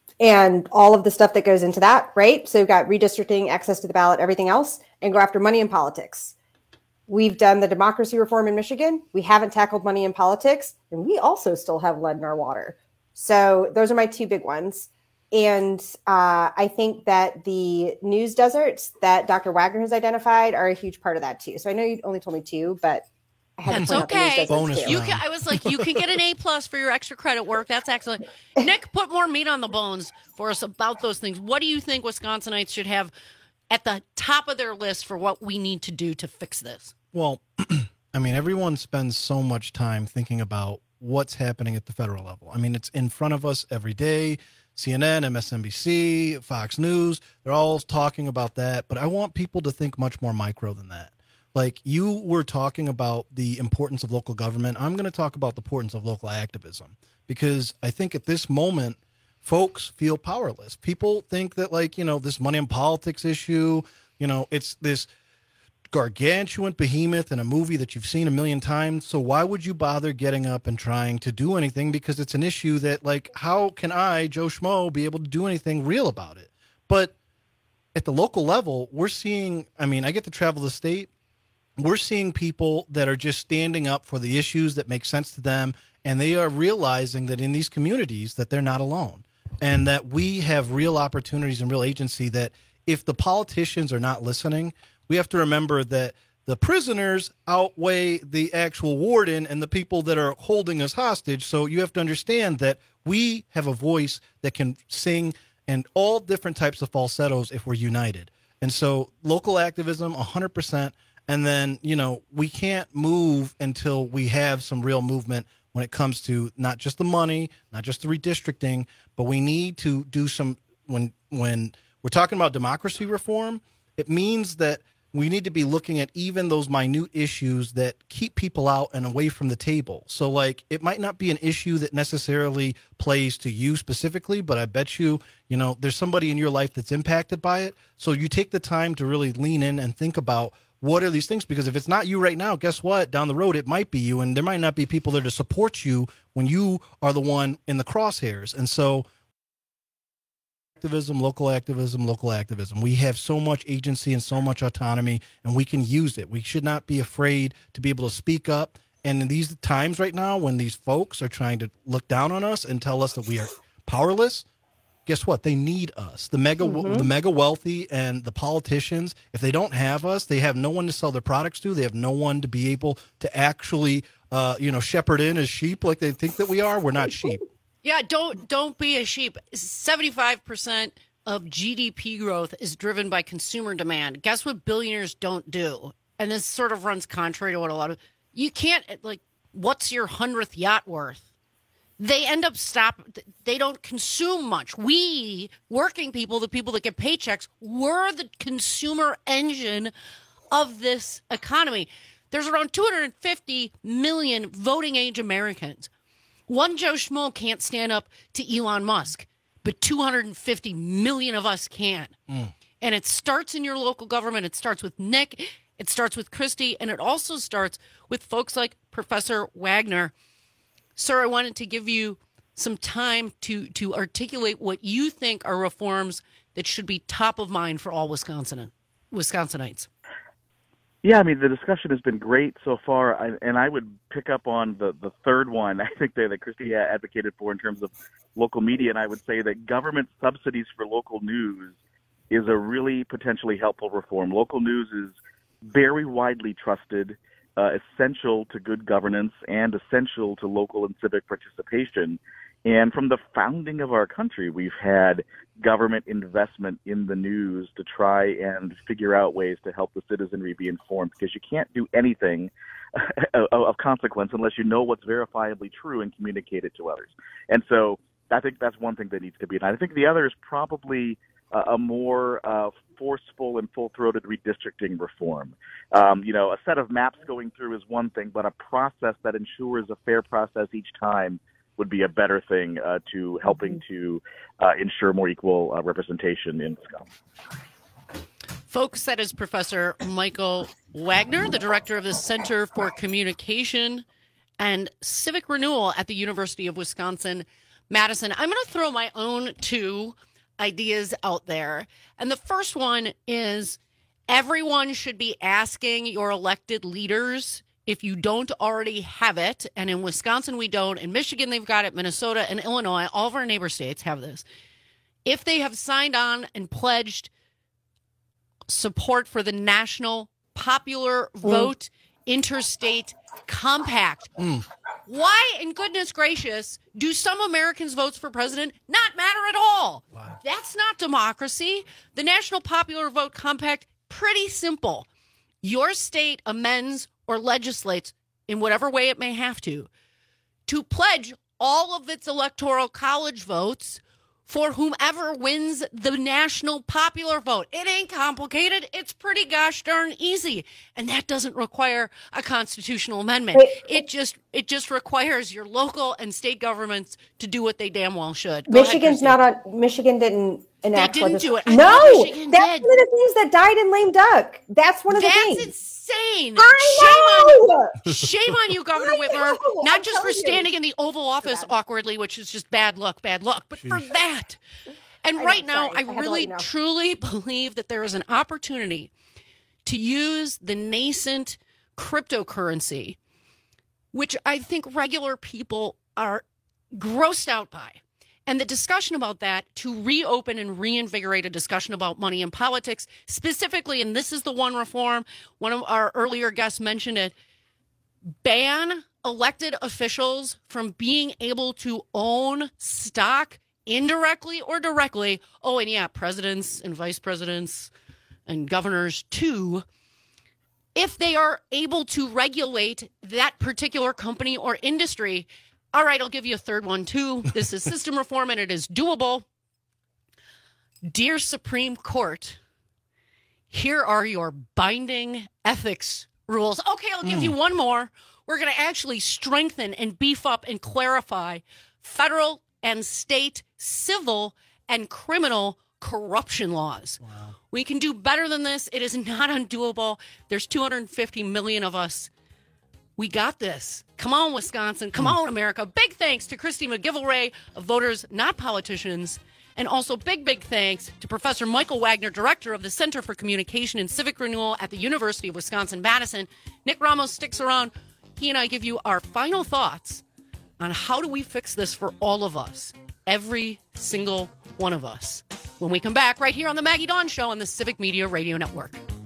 and all of the stuff that goes into that, right? So you've got redistricting, access to the ballot, everything else, and go after money in politics. We've done the democracy reform in Michigan. We haven't tackled money in politics, and we also still have lead in our water. So those are my two big ones. And uh, I think that the news deserts that Doctor Wagner has identified are a huge part of that too. So I know you only told me two, but I had That's to point okay. out the news Bonus deserts too. You can, I was like, you can get an A plus for your extra credit work. That's excellent. Nick, put more meat on the bones for us about those things. What do you think Wisconsinites should have at the top of their list for what we need to do to fix this? Well, I mean, everyone spends so much time thinking about what's happening at the federal level. I mean, it's in front of us every day. C N N, M S N B C, Fox News, they're all talking about that. But I want people to think much more micro than that. Like you were talking about the importance of local government. I'm going to talk about the importance of local activism, because I think at this moment, folks feel powerless. People think that, like, you know, this money in politics issue, you know, it's this gargantuan behemoth in a movie that you've seen a million times. So why would you bother getting up and trying to do anything? Because it's an issue that, like, how can I, Joe Schmo, be able to do anything real about it? But at the local level, we're seeing, I mean, I get to travel the state. We're seeing people that are just standing up for the issues that make sense to them. And they are realizing that in these communities that they're not alone, and that we have real opportunities and real agency, that if the politicians are not listening, we have to remember that the prisoners outweigh the actual warden and the people that are holding us hostage. So you have to understand that we have a voice that can sing and all different types of falsettos if we're united. And so local activism, one hundred percent. And then, you know, we can't move until we have some real movement when it comes to not just the money, not just the redistricting, but we need to do some, when, when we're talking about democracy reform, it means that we need to be looking at even those minute issues that keep people out and away from the table. So, like, it might not be an issue that necessarily plays to you specifically, but I bet you, you know, there's somebody in your life that's impacted by it. So you take the time to really lean in and think about what are these things? Because if it's not you right now, guess what? Down the road, it might be you, and there might not be people there to support you when you are the one in the crosshairs. And so activism, local activism, local activism. We have so much agency and so much autonomy, and we can use it. We should not be afraid to be able to speak up. And in these times right now, when these folks are trying to look down on us and tell us that we are powerless, guess what? They need us. The mega, mm-hmm. the mega wealthy and the politicians, if they don't have us, they have no one to sell their products to. They have no one to be able to actually, uh, you know, shepherd in as sheep like they think that we are. We're not sheep. Yeah, don't don't be a sheep. seventy-five percent of G D P growth is driven by consumer demand. Guess what billionaires don't do? And this sort of runs contrary to what a lot of, you can't, like, what's your hundredth yacht worth? They end up stop. They don't consume much. We, working people, the people that get paychecks, we're the consumer engine of this economy. There's around two hundred fifty million voting age Americans. One Joe Schmo can't stand up to Elon Musk, but two hundred fifty million of us can. Mm. And it starts in your local government. It starts with Nick. It starts with Christy. And it also starts with folks like Professor Wagner. Sir, I wanted to give you some time to, to articulate what you think are reforms that should be top of mind for all Wisconsin, Wisconsinites. Yeah, I mean, the discussion has been great so far, I, and I would pick up on the, the third one, I think, that, that Christy advocated for in terms of local media, and I would say that government subsidies for local news is a really potentially helpful reform. Local news is very widely trusted, uh, essential to good governance, and essential to local and civic participation. And from the founding of our country, we've had government investment in the news to try and figure out ways to help the citizenry be informed, because you can't do anything of consequence unless you know what's verifiably true and communicate it to others. And so I think that's one thing that needs to be. And I think the other is probably a more uh, forceful and full-throated redistricting reform. Um, you know, a set of maps going through is one thing, but a process that ensures a fair process each time would be a better thing uh, to helping to uh, ensure more equal uh, representation in Wisconsin. Folks, that is Professor Michael Wagner, the director of the Center for Communication and Civic Renewal at the University of Wisconsin-Madison. I'm going to throw my own two ideas out there. And the first one is everyone should be asking your elected leaders, if you don't already have it, and in Wisconsin we don't, in Michigan they've got it, Minnesota and Illinois, all of our neighbor states have this. If they have signed on and pledged support for the National Popular Vote mm. Interstate Compact, mm. why, in goodness gracious, do some Americans' votes for president not matter at all? Wow. That's not democracy. The National Popular Vote Compact, pretty simple. Your state amends or legislates, in whatever way it may have to, to pledge all of its electoral college votes for whomever wins the national popular vote. It ain't complicated. It's pretty gosh darn easy. And that doesn't require a constitutional amendment. Wait. It just it just requires your local and state governments to do what they damn well should. Go Michigan's ahead, not on Michigan didn't enact They didn't legis- do it. I No, thought Michigan that's did. one of the things that died in lame duck. That's one of the That's things. insane. I Shame know. on, shame on you, Governor I Whitmer. know. Not I'm just for telling you. standing in the Oval Office awkwardly, which is just bad luck, bad luck, but for that. And I right know, now, sorry. I I had to let really, you know. truly believe that there is an opportunity to use the nascent cryptocurrency, which I think regular people are grossed out by. And the discussion about that to reopen and reinvigorate a discussion about money and politics, specifically, and this is the one reform, one of our earlier guests mentioned it, ban elected officials from being able to own stock indirectly or directly. Oh, and yeah, presidents and vice presidents and governors too, if they are able to regulate that particular company or industry. All right, I'll give you a third one too. This is system reform and it is doable. Dear Supreme Court, here are your binding ethics rules. Okay, I'll give mm. you one more. We're going to actually strengthen and beef up and clarify federal and state civil and criminal corruption laws. Wow. We can do better than this. It is not undoable. There's two hundred fifty million of us. We got this. Come on, Wisconsin. Come on, America. Big thanks to Christy McGillivray of Voters Not Politicians. And also big, big thanks to Professor Michael Wagner, director of the Center for Communication and Civic Renewal at the University of Wisconsin-Madison. Nick Ramos sticks around. He and I give you our final thoughts on how do we fix this for all of us, every single one of us, when we come back right here on the Maggie Dawn Show on the Civic Media Radio Network.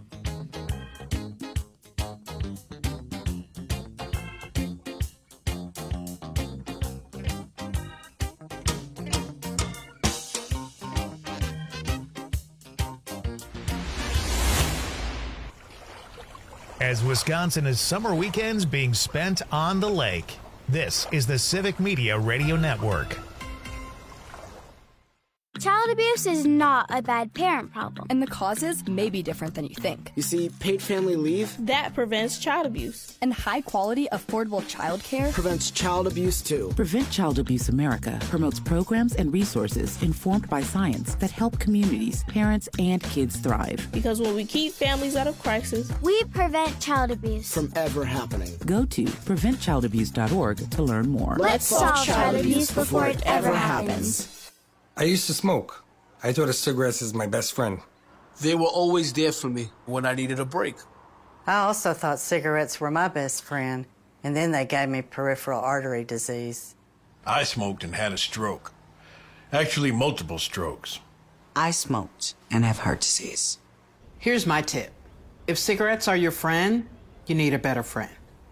As Wisconsin is summer weekends being spent on the lake, this is the Civic Media Radio Network. Child abuse is not a bad parent problem. And the causes may be different than you think. You see, paid family leave, That prevents child abuse. And high-quality, affordable childcare prevents child abuse too. Prevent Child Abuse America promotes programs and resources informed by science that help communities, parents, and kids thrive. Because when we keep families out of crisis, we prevent child abuse From ever happening. Go to prevent child abuse dot org to learn more. Let's solve child abuse before it ever happens. I used to smoke. I thought of cigarettes as my best friend. They were always there for me when I needed a break. I also thought cigarettes were my best friend, and then they gave me peripheral artery disease. I smoked and had a stroke. Actually, multiple strokes. I smoked and have heart disease. Here's my tip. If cigarettes are your friend, you need a better friend.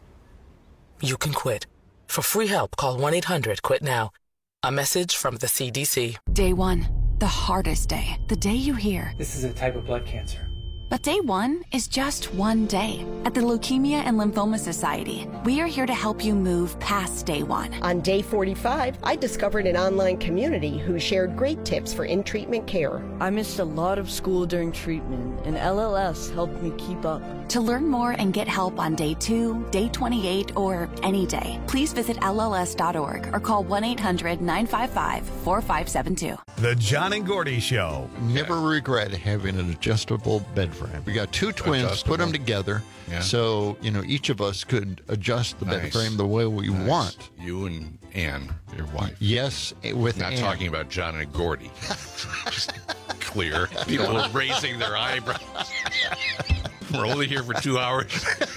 You can quit. For free help, call one eight hundred quit now. A message from the C D C. Day one, the hardest day, the day you hear. This is a type of blood cancer. But day one is just one day. At the Leukemia and Lymphoma Society, we are here to help you move past day one. On day forty-five, I discovered an online community who shared great tips for in-treatment care. I missed a lot of school during treatment, and L L S helped me keep up. To learn more and get help on day two, day twenty-eight, or any day, please visit L L S dot org or call one eight hundred nine five five four five seven two. The John and Gordy Show. Never regret having an adjustable bed frame. We got two twins, Adjustable. put them together, Yeah. so you know each of us could adjust the bed Nice. frame the way we Nice. want. You and Ann, your wife. Yes, with Not Ann. talking about John and Gordy. Just clear. People are raising their eyebrows. We're only here for two hours.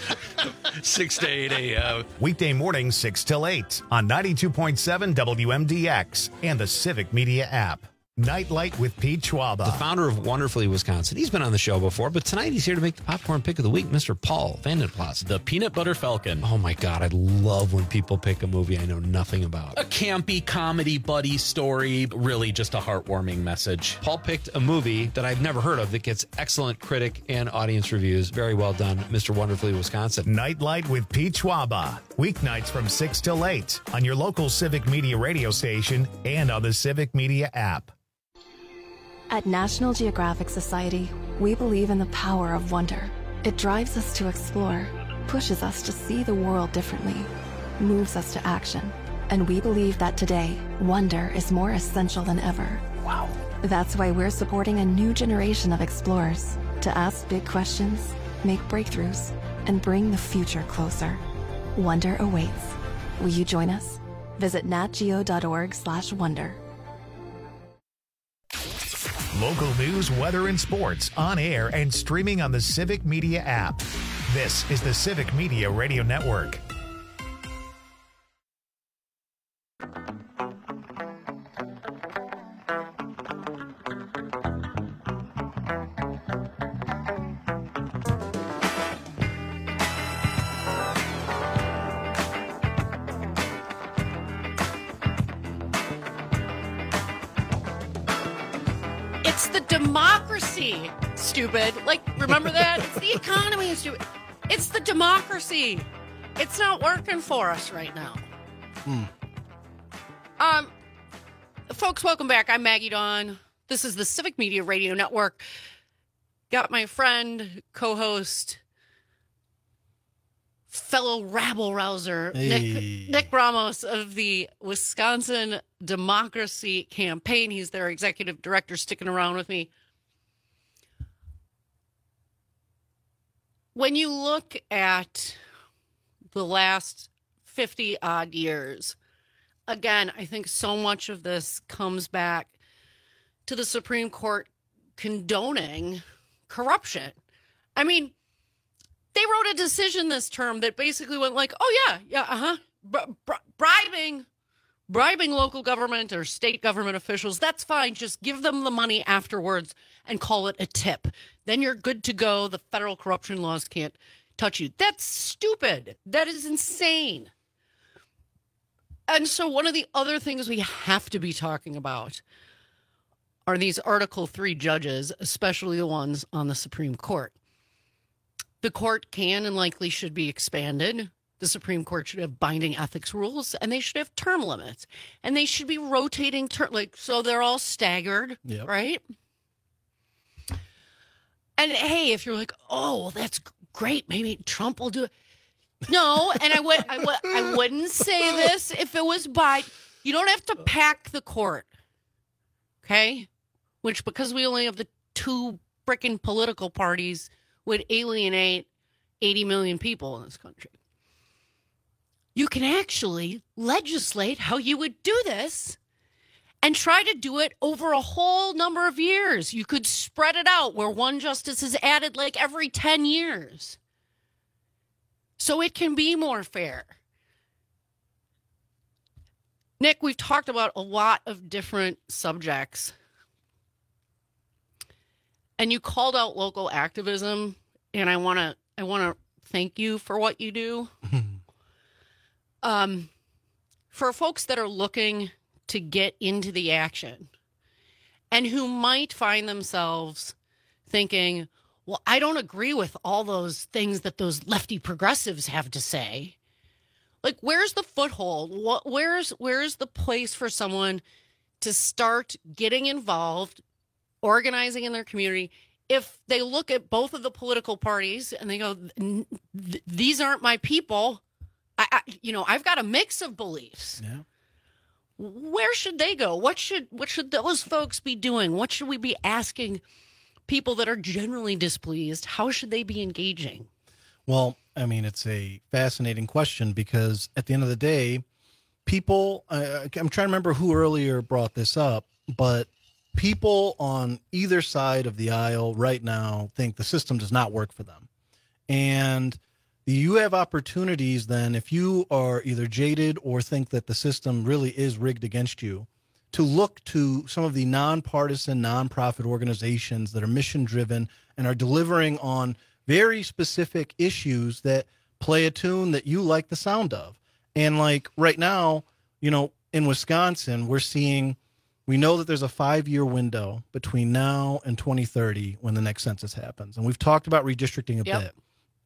six to eight a.m. Weekday mornings, six till eight on ninety-two point seven W M D X and the Civic Media app. Nightlight with Pete Schwaba. The founder of Wonderfully Wisconsin. He's been on the show before, but tonight he's here to make the popcorn pick of the week, Mister Paul Vandenplas. The Peanut Butter Falcon. Oh my God, I love when people pick a movie I know nothing about. A campy comedy buddy story, really just a heartwarming message. Paul picked a movie that I've never heard of that gets excellent critic and audience reviews. Very well done, Mister Wonderfully Wisconsin. Nightlight with Pete Schwaba. Weeknights from six till eight on your local Civic Media radio station and on the Civic Media app. At National Geographic Society, we believe in the power of wonder. It drives us to explore, pushes us to see the world differently, moves us to action. And we believe that today, wonder is more essential than ever. Wow. That's why we're supporting a new generation of explorers to ask big questions, make breakthroughs, and bring the future closer. Wonder awaits. Will you join us? Visit natgeo.org slash wonder. Local news, weather, and sports on air and streaming on the Civic Media app. This is the Civic Media Radio Network. It's the democracy, stupid. Like, remember that? It's the economy, stupid. It's the democracy. It's not working for us right now. Hmm. Um, folks, welcome back. I'm Maggie Dawn. This is the Civic Media Radio Network. Got my friend, co-host, fellow rabble-rouser, Hey. Nick, Nick Ramos of the Wisconsin Democracy Campaign. He's their executive director, sticking around with me. When you look at the last fifty-odd years, again, I think so much of this comes back to the Supreme Court condoning corruption. I mean, they wrote a decision this term that basically went like, oh, yeah, yeah, uh-huh, br- br- bribing, bribing local government or state government officials, that's fine. Just give them the money afterwards and call it a tip. Then you're good to go. The federal corruption laws can't touch you. That's stupid. That is insane. And so one of the other things we have to be talking about are these Article three judges, especially the ones on the Supreme Court. The court can and likely should be expanded. The Supreme Court should have binding ethics rules, and they should have term limits, and they should be rotating term, like so they're all staggered, Yep. right? And hey, if you're like, oh, well, that's great, maybe Trump will do it. No, and I would, I would, I wouldn't say this if it was Biden. You don't have to pack the court, okay? Which, because we only have the two frickin' political parties, would alienate eighty million people in this country. You can actually legislate how you would do this and try to do it over a whole number of years. You could spread it out where one justice is added like every ten years. So it can be more fair. Nick, we've talked about a lot of different subjects. And you called out local activism, and I want to I want to thank you for what you do. Um, for folks that are looking to get into the action and who might find themselves thinking, well, I don't agree with all those things that those lefty progressives have to say. Like, where's the foothold? What, where's, where's the place for someone to start getting involved, organizing in their community? If they look at both of the political parties and they go, these aren't my people, I, I, you know, I've got a mix of beliefs. Yeah. Where should they go? What should what should those folks be doing? What should we be asking people that are generally displeased? How should they be engaging? Well, I mean, it's a fascinating question because at the end of the day, people, uh, I'm trying to remember who earlier brought this up, but people on either side of the aisle right now think the system does not work for them. And you have opportunities then, if you are either jaded or think that the system really is rigged against you, to look to some of the nonpartisan, nonprofit organizations that are mission-driven and are delivering on very specific issues that play a tune that you like the sound of. And like right now, you know, in Wisconsin, we're seeing, we know that there's a five-year window between now and twenty thirty when the next census happens. And we've talked about redistricting a Yep. bit.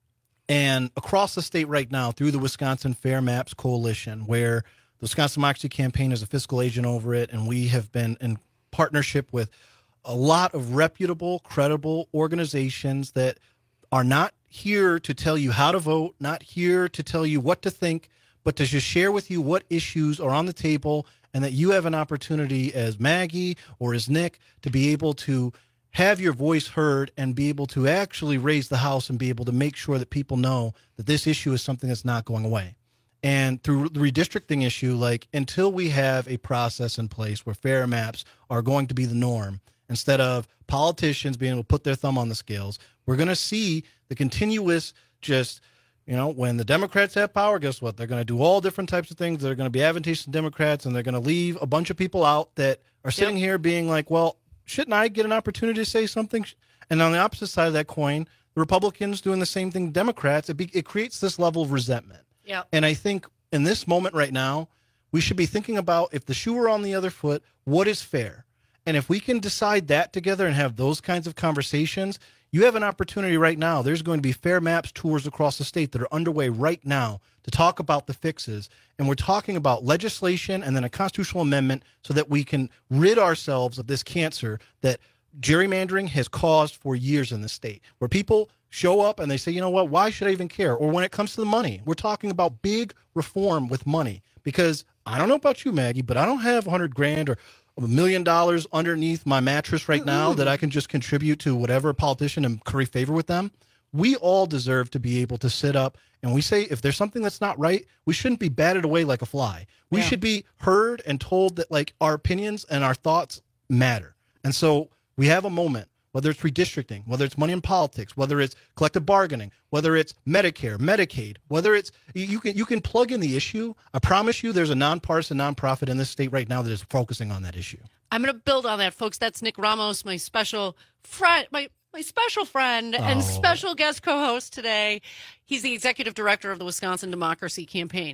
And across the state right now, through the Wisconsin Fair Maps Coalition, where the Wisconsin Democracy Campaign is a fiscal agent over it, and we have been in partnership with a lot of reputable, credible organizations that are not here to tell you how to vote, not here to tell you what to think, but to just share with you what issues are on the table and that you have an opportunity as Maggie or as Nick to be able to have your voice heard and be able to actually raise the house and be able to make sure that people know that this issue is something that's not going away. And through the redistricting issue, like until we have a process in place where fair maps are going to be the norm, instead of politicians being able to put their thumb on the scales, we're going to see the continuous just, you know, when the Democrats have power, guess what? They're going to do all different types of things that are going to be advantageous to Democrats, and they're going to leave a bunch of people out that are sitting Yep. here being like, well, shouldn't I get an opportunity to say something? And on the opposite side of that coin, the Republicans doing the same thing to Democrats, it, be, it creates this level of resentment. Yeah. And I think in this moment right now, we should be thinking about if the shoe were on the other foot, what is fair? And if we can decide that together and have those kinds of conversations, you have an opportunity right now. There's going to be Fair Maps tours across the state that are underway right now to talk about the fixes. And we're talking about legislation and then a constitutional amendment so that we can rid ourselves of this cancer that gerrymandering has caused for years in the state, where people show up and they say, you know what, why should I even care? Or when it comes to the money, we're talking about big reform with money, because I don't know about you, Maggie, but I don't have a hundred grand or a million dollars underneath my mattress right now that I can just contribute to whatever politician and curry favor with them. We all deserve to be able to sit up and we say, if there's something that's not right, we shouldn't be batted away like a fly. We Yeah. should be heard and told that like our opinions and our thoughts matter. And so we have a moment, whether it's redistricting, whether it's money in politics, whether it's collective bargaining, whether it's Medicare, Medicaid, whether it's, you can you can plug in the issue. I promise you there's a nonpartisan nonprofit in this state right now that is focusing on that issue. I'm going to build on that, folks. That's Nick Ramos, my special friend, my my special friend and Oh. special guest co-host today. He's the executive director of the Wisconsin Democracy Campaign.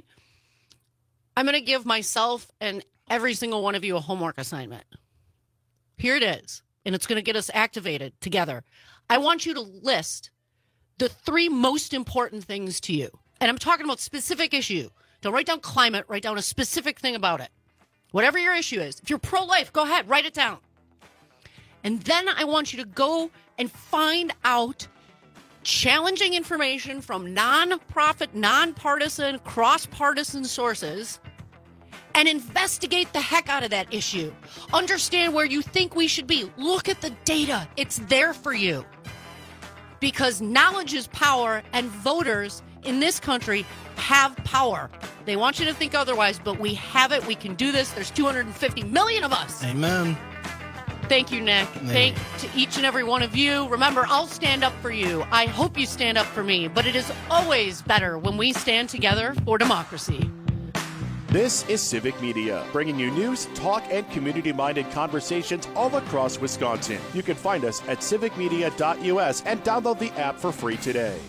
I'm going to give myself and every single one of you a homework assignment. Here it is, and it's going to get us activated together. I want you to list the three most important things to you. And I'm talking about specific issue. Don't write down climate, write down a specific thing about it. Whatever your issue is. If you're pro-life, go ahead, write it down. And then I want you to go and find out challenging information from non-profit, non-partisan, cross-partisan sources and investigate the heck out of that issue. Understand where you think we should be. Look at the data. It's there for you. Because knowledge is power, and voters in this country have power. They want you to think otherwise, but we have it. We can do this. There's two hundred fifty million of us. Amen. Thank you, Nick. Amen. Thank to each and every one of you. Remember, I'll stand up for you. I hope you stand up for me, but it is always better when we stand together for democracy. This is Civic Media, bringing you news, talk, and community-minded conversations all across Wisconsin. You can find us at civic media dot U S and download the app for free today.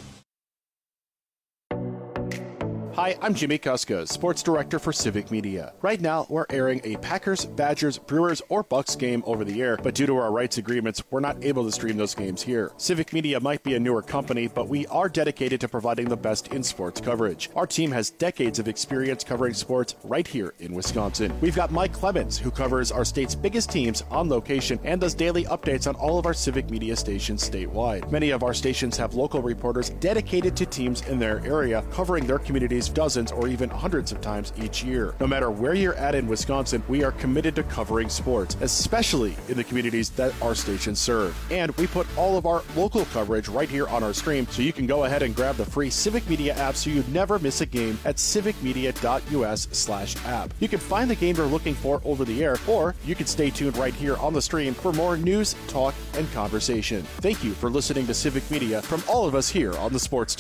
Hi, I'm Jimmy Kuska, Sports Director for Civic Media. Right now, we're airing a Packers, Badgers, Brewers, or Bucks game over the air, but due to our rights agreements, we're not able to stream those games here. Civic Media might be a newer company, but we are dedicated to providing the best in sports coverage. Our team has decades of experience covering sports right here in Wisconsin. We've got Mike Clemens, who covers our state's biggest teams on location and does daily updates on all of our Civic Media stations statewide. Many of our stations have local reporters dedicated to teams in their area, covering their communities dozens or even hundreds of times each year. No matter where you're at in Wisconsin, we are committed to covering sports, especially in the communities that our stations serve. And we put all of our local coverage right here on our stream, so you can go ahead and grab the free Civic Media app so you never miss a game at civic media dot U S slash app. You can find the game you're looking for over the air, or you can stay tuned right here on the stream for more news, talk, and conversation. Thank you for listening to Civic Media from all of us here on the Sports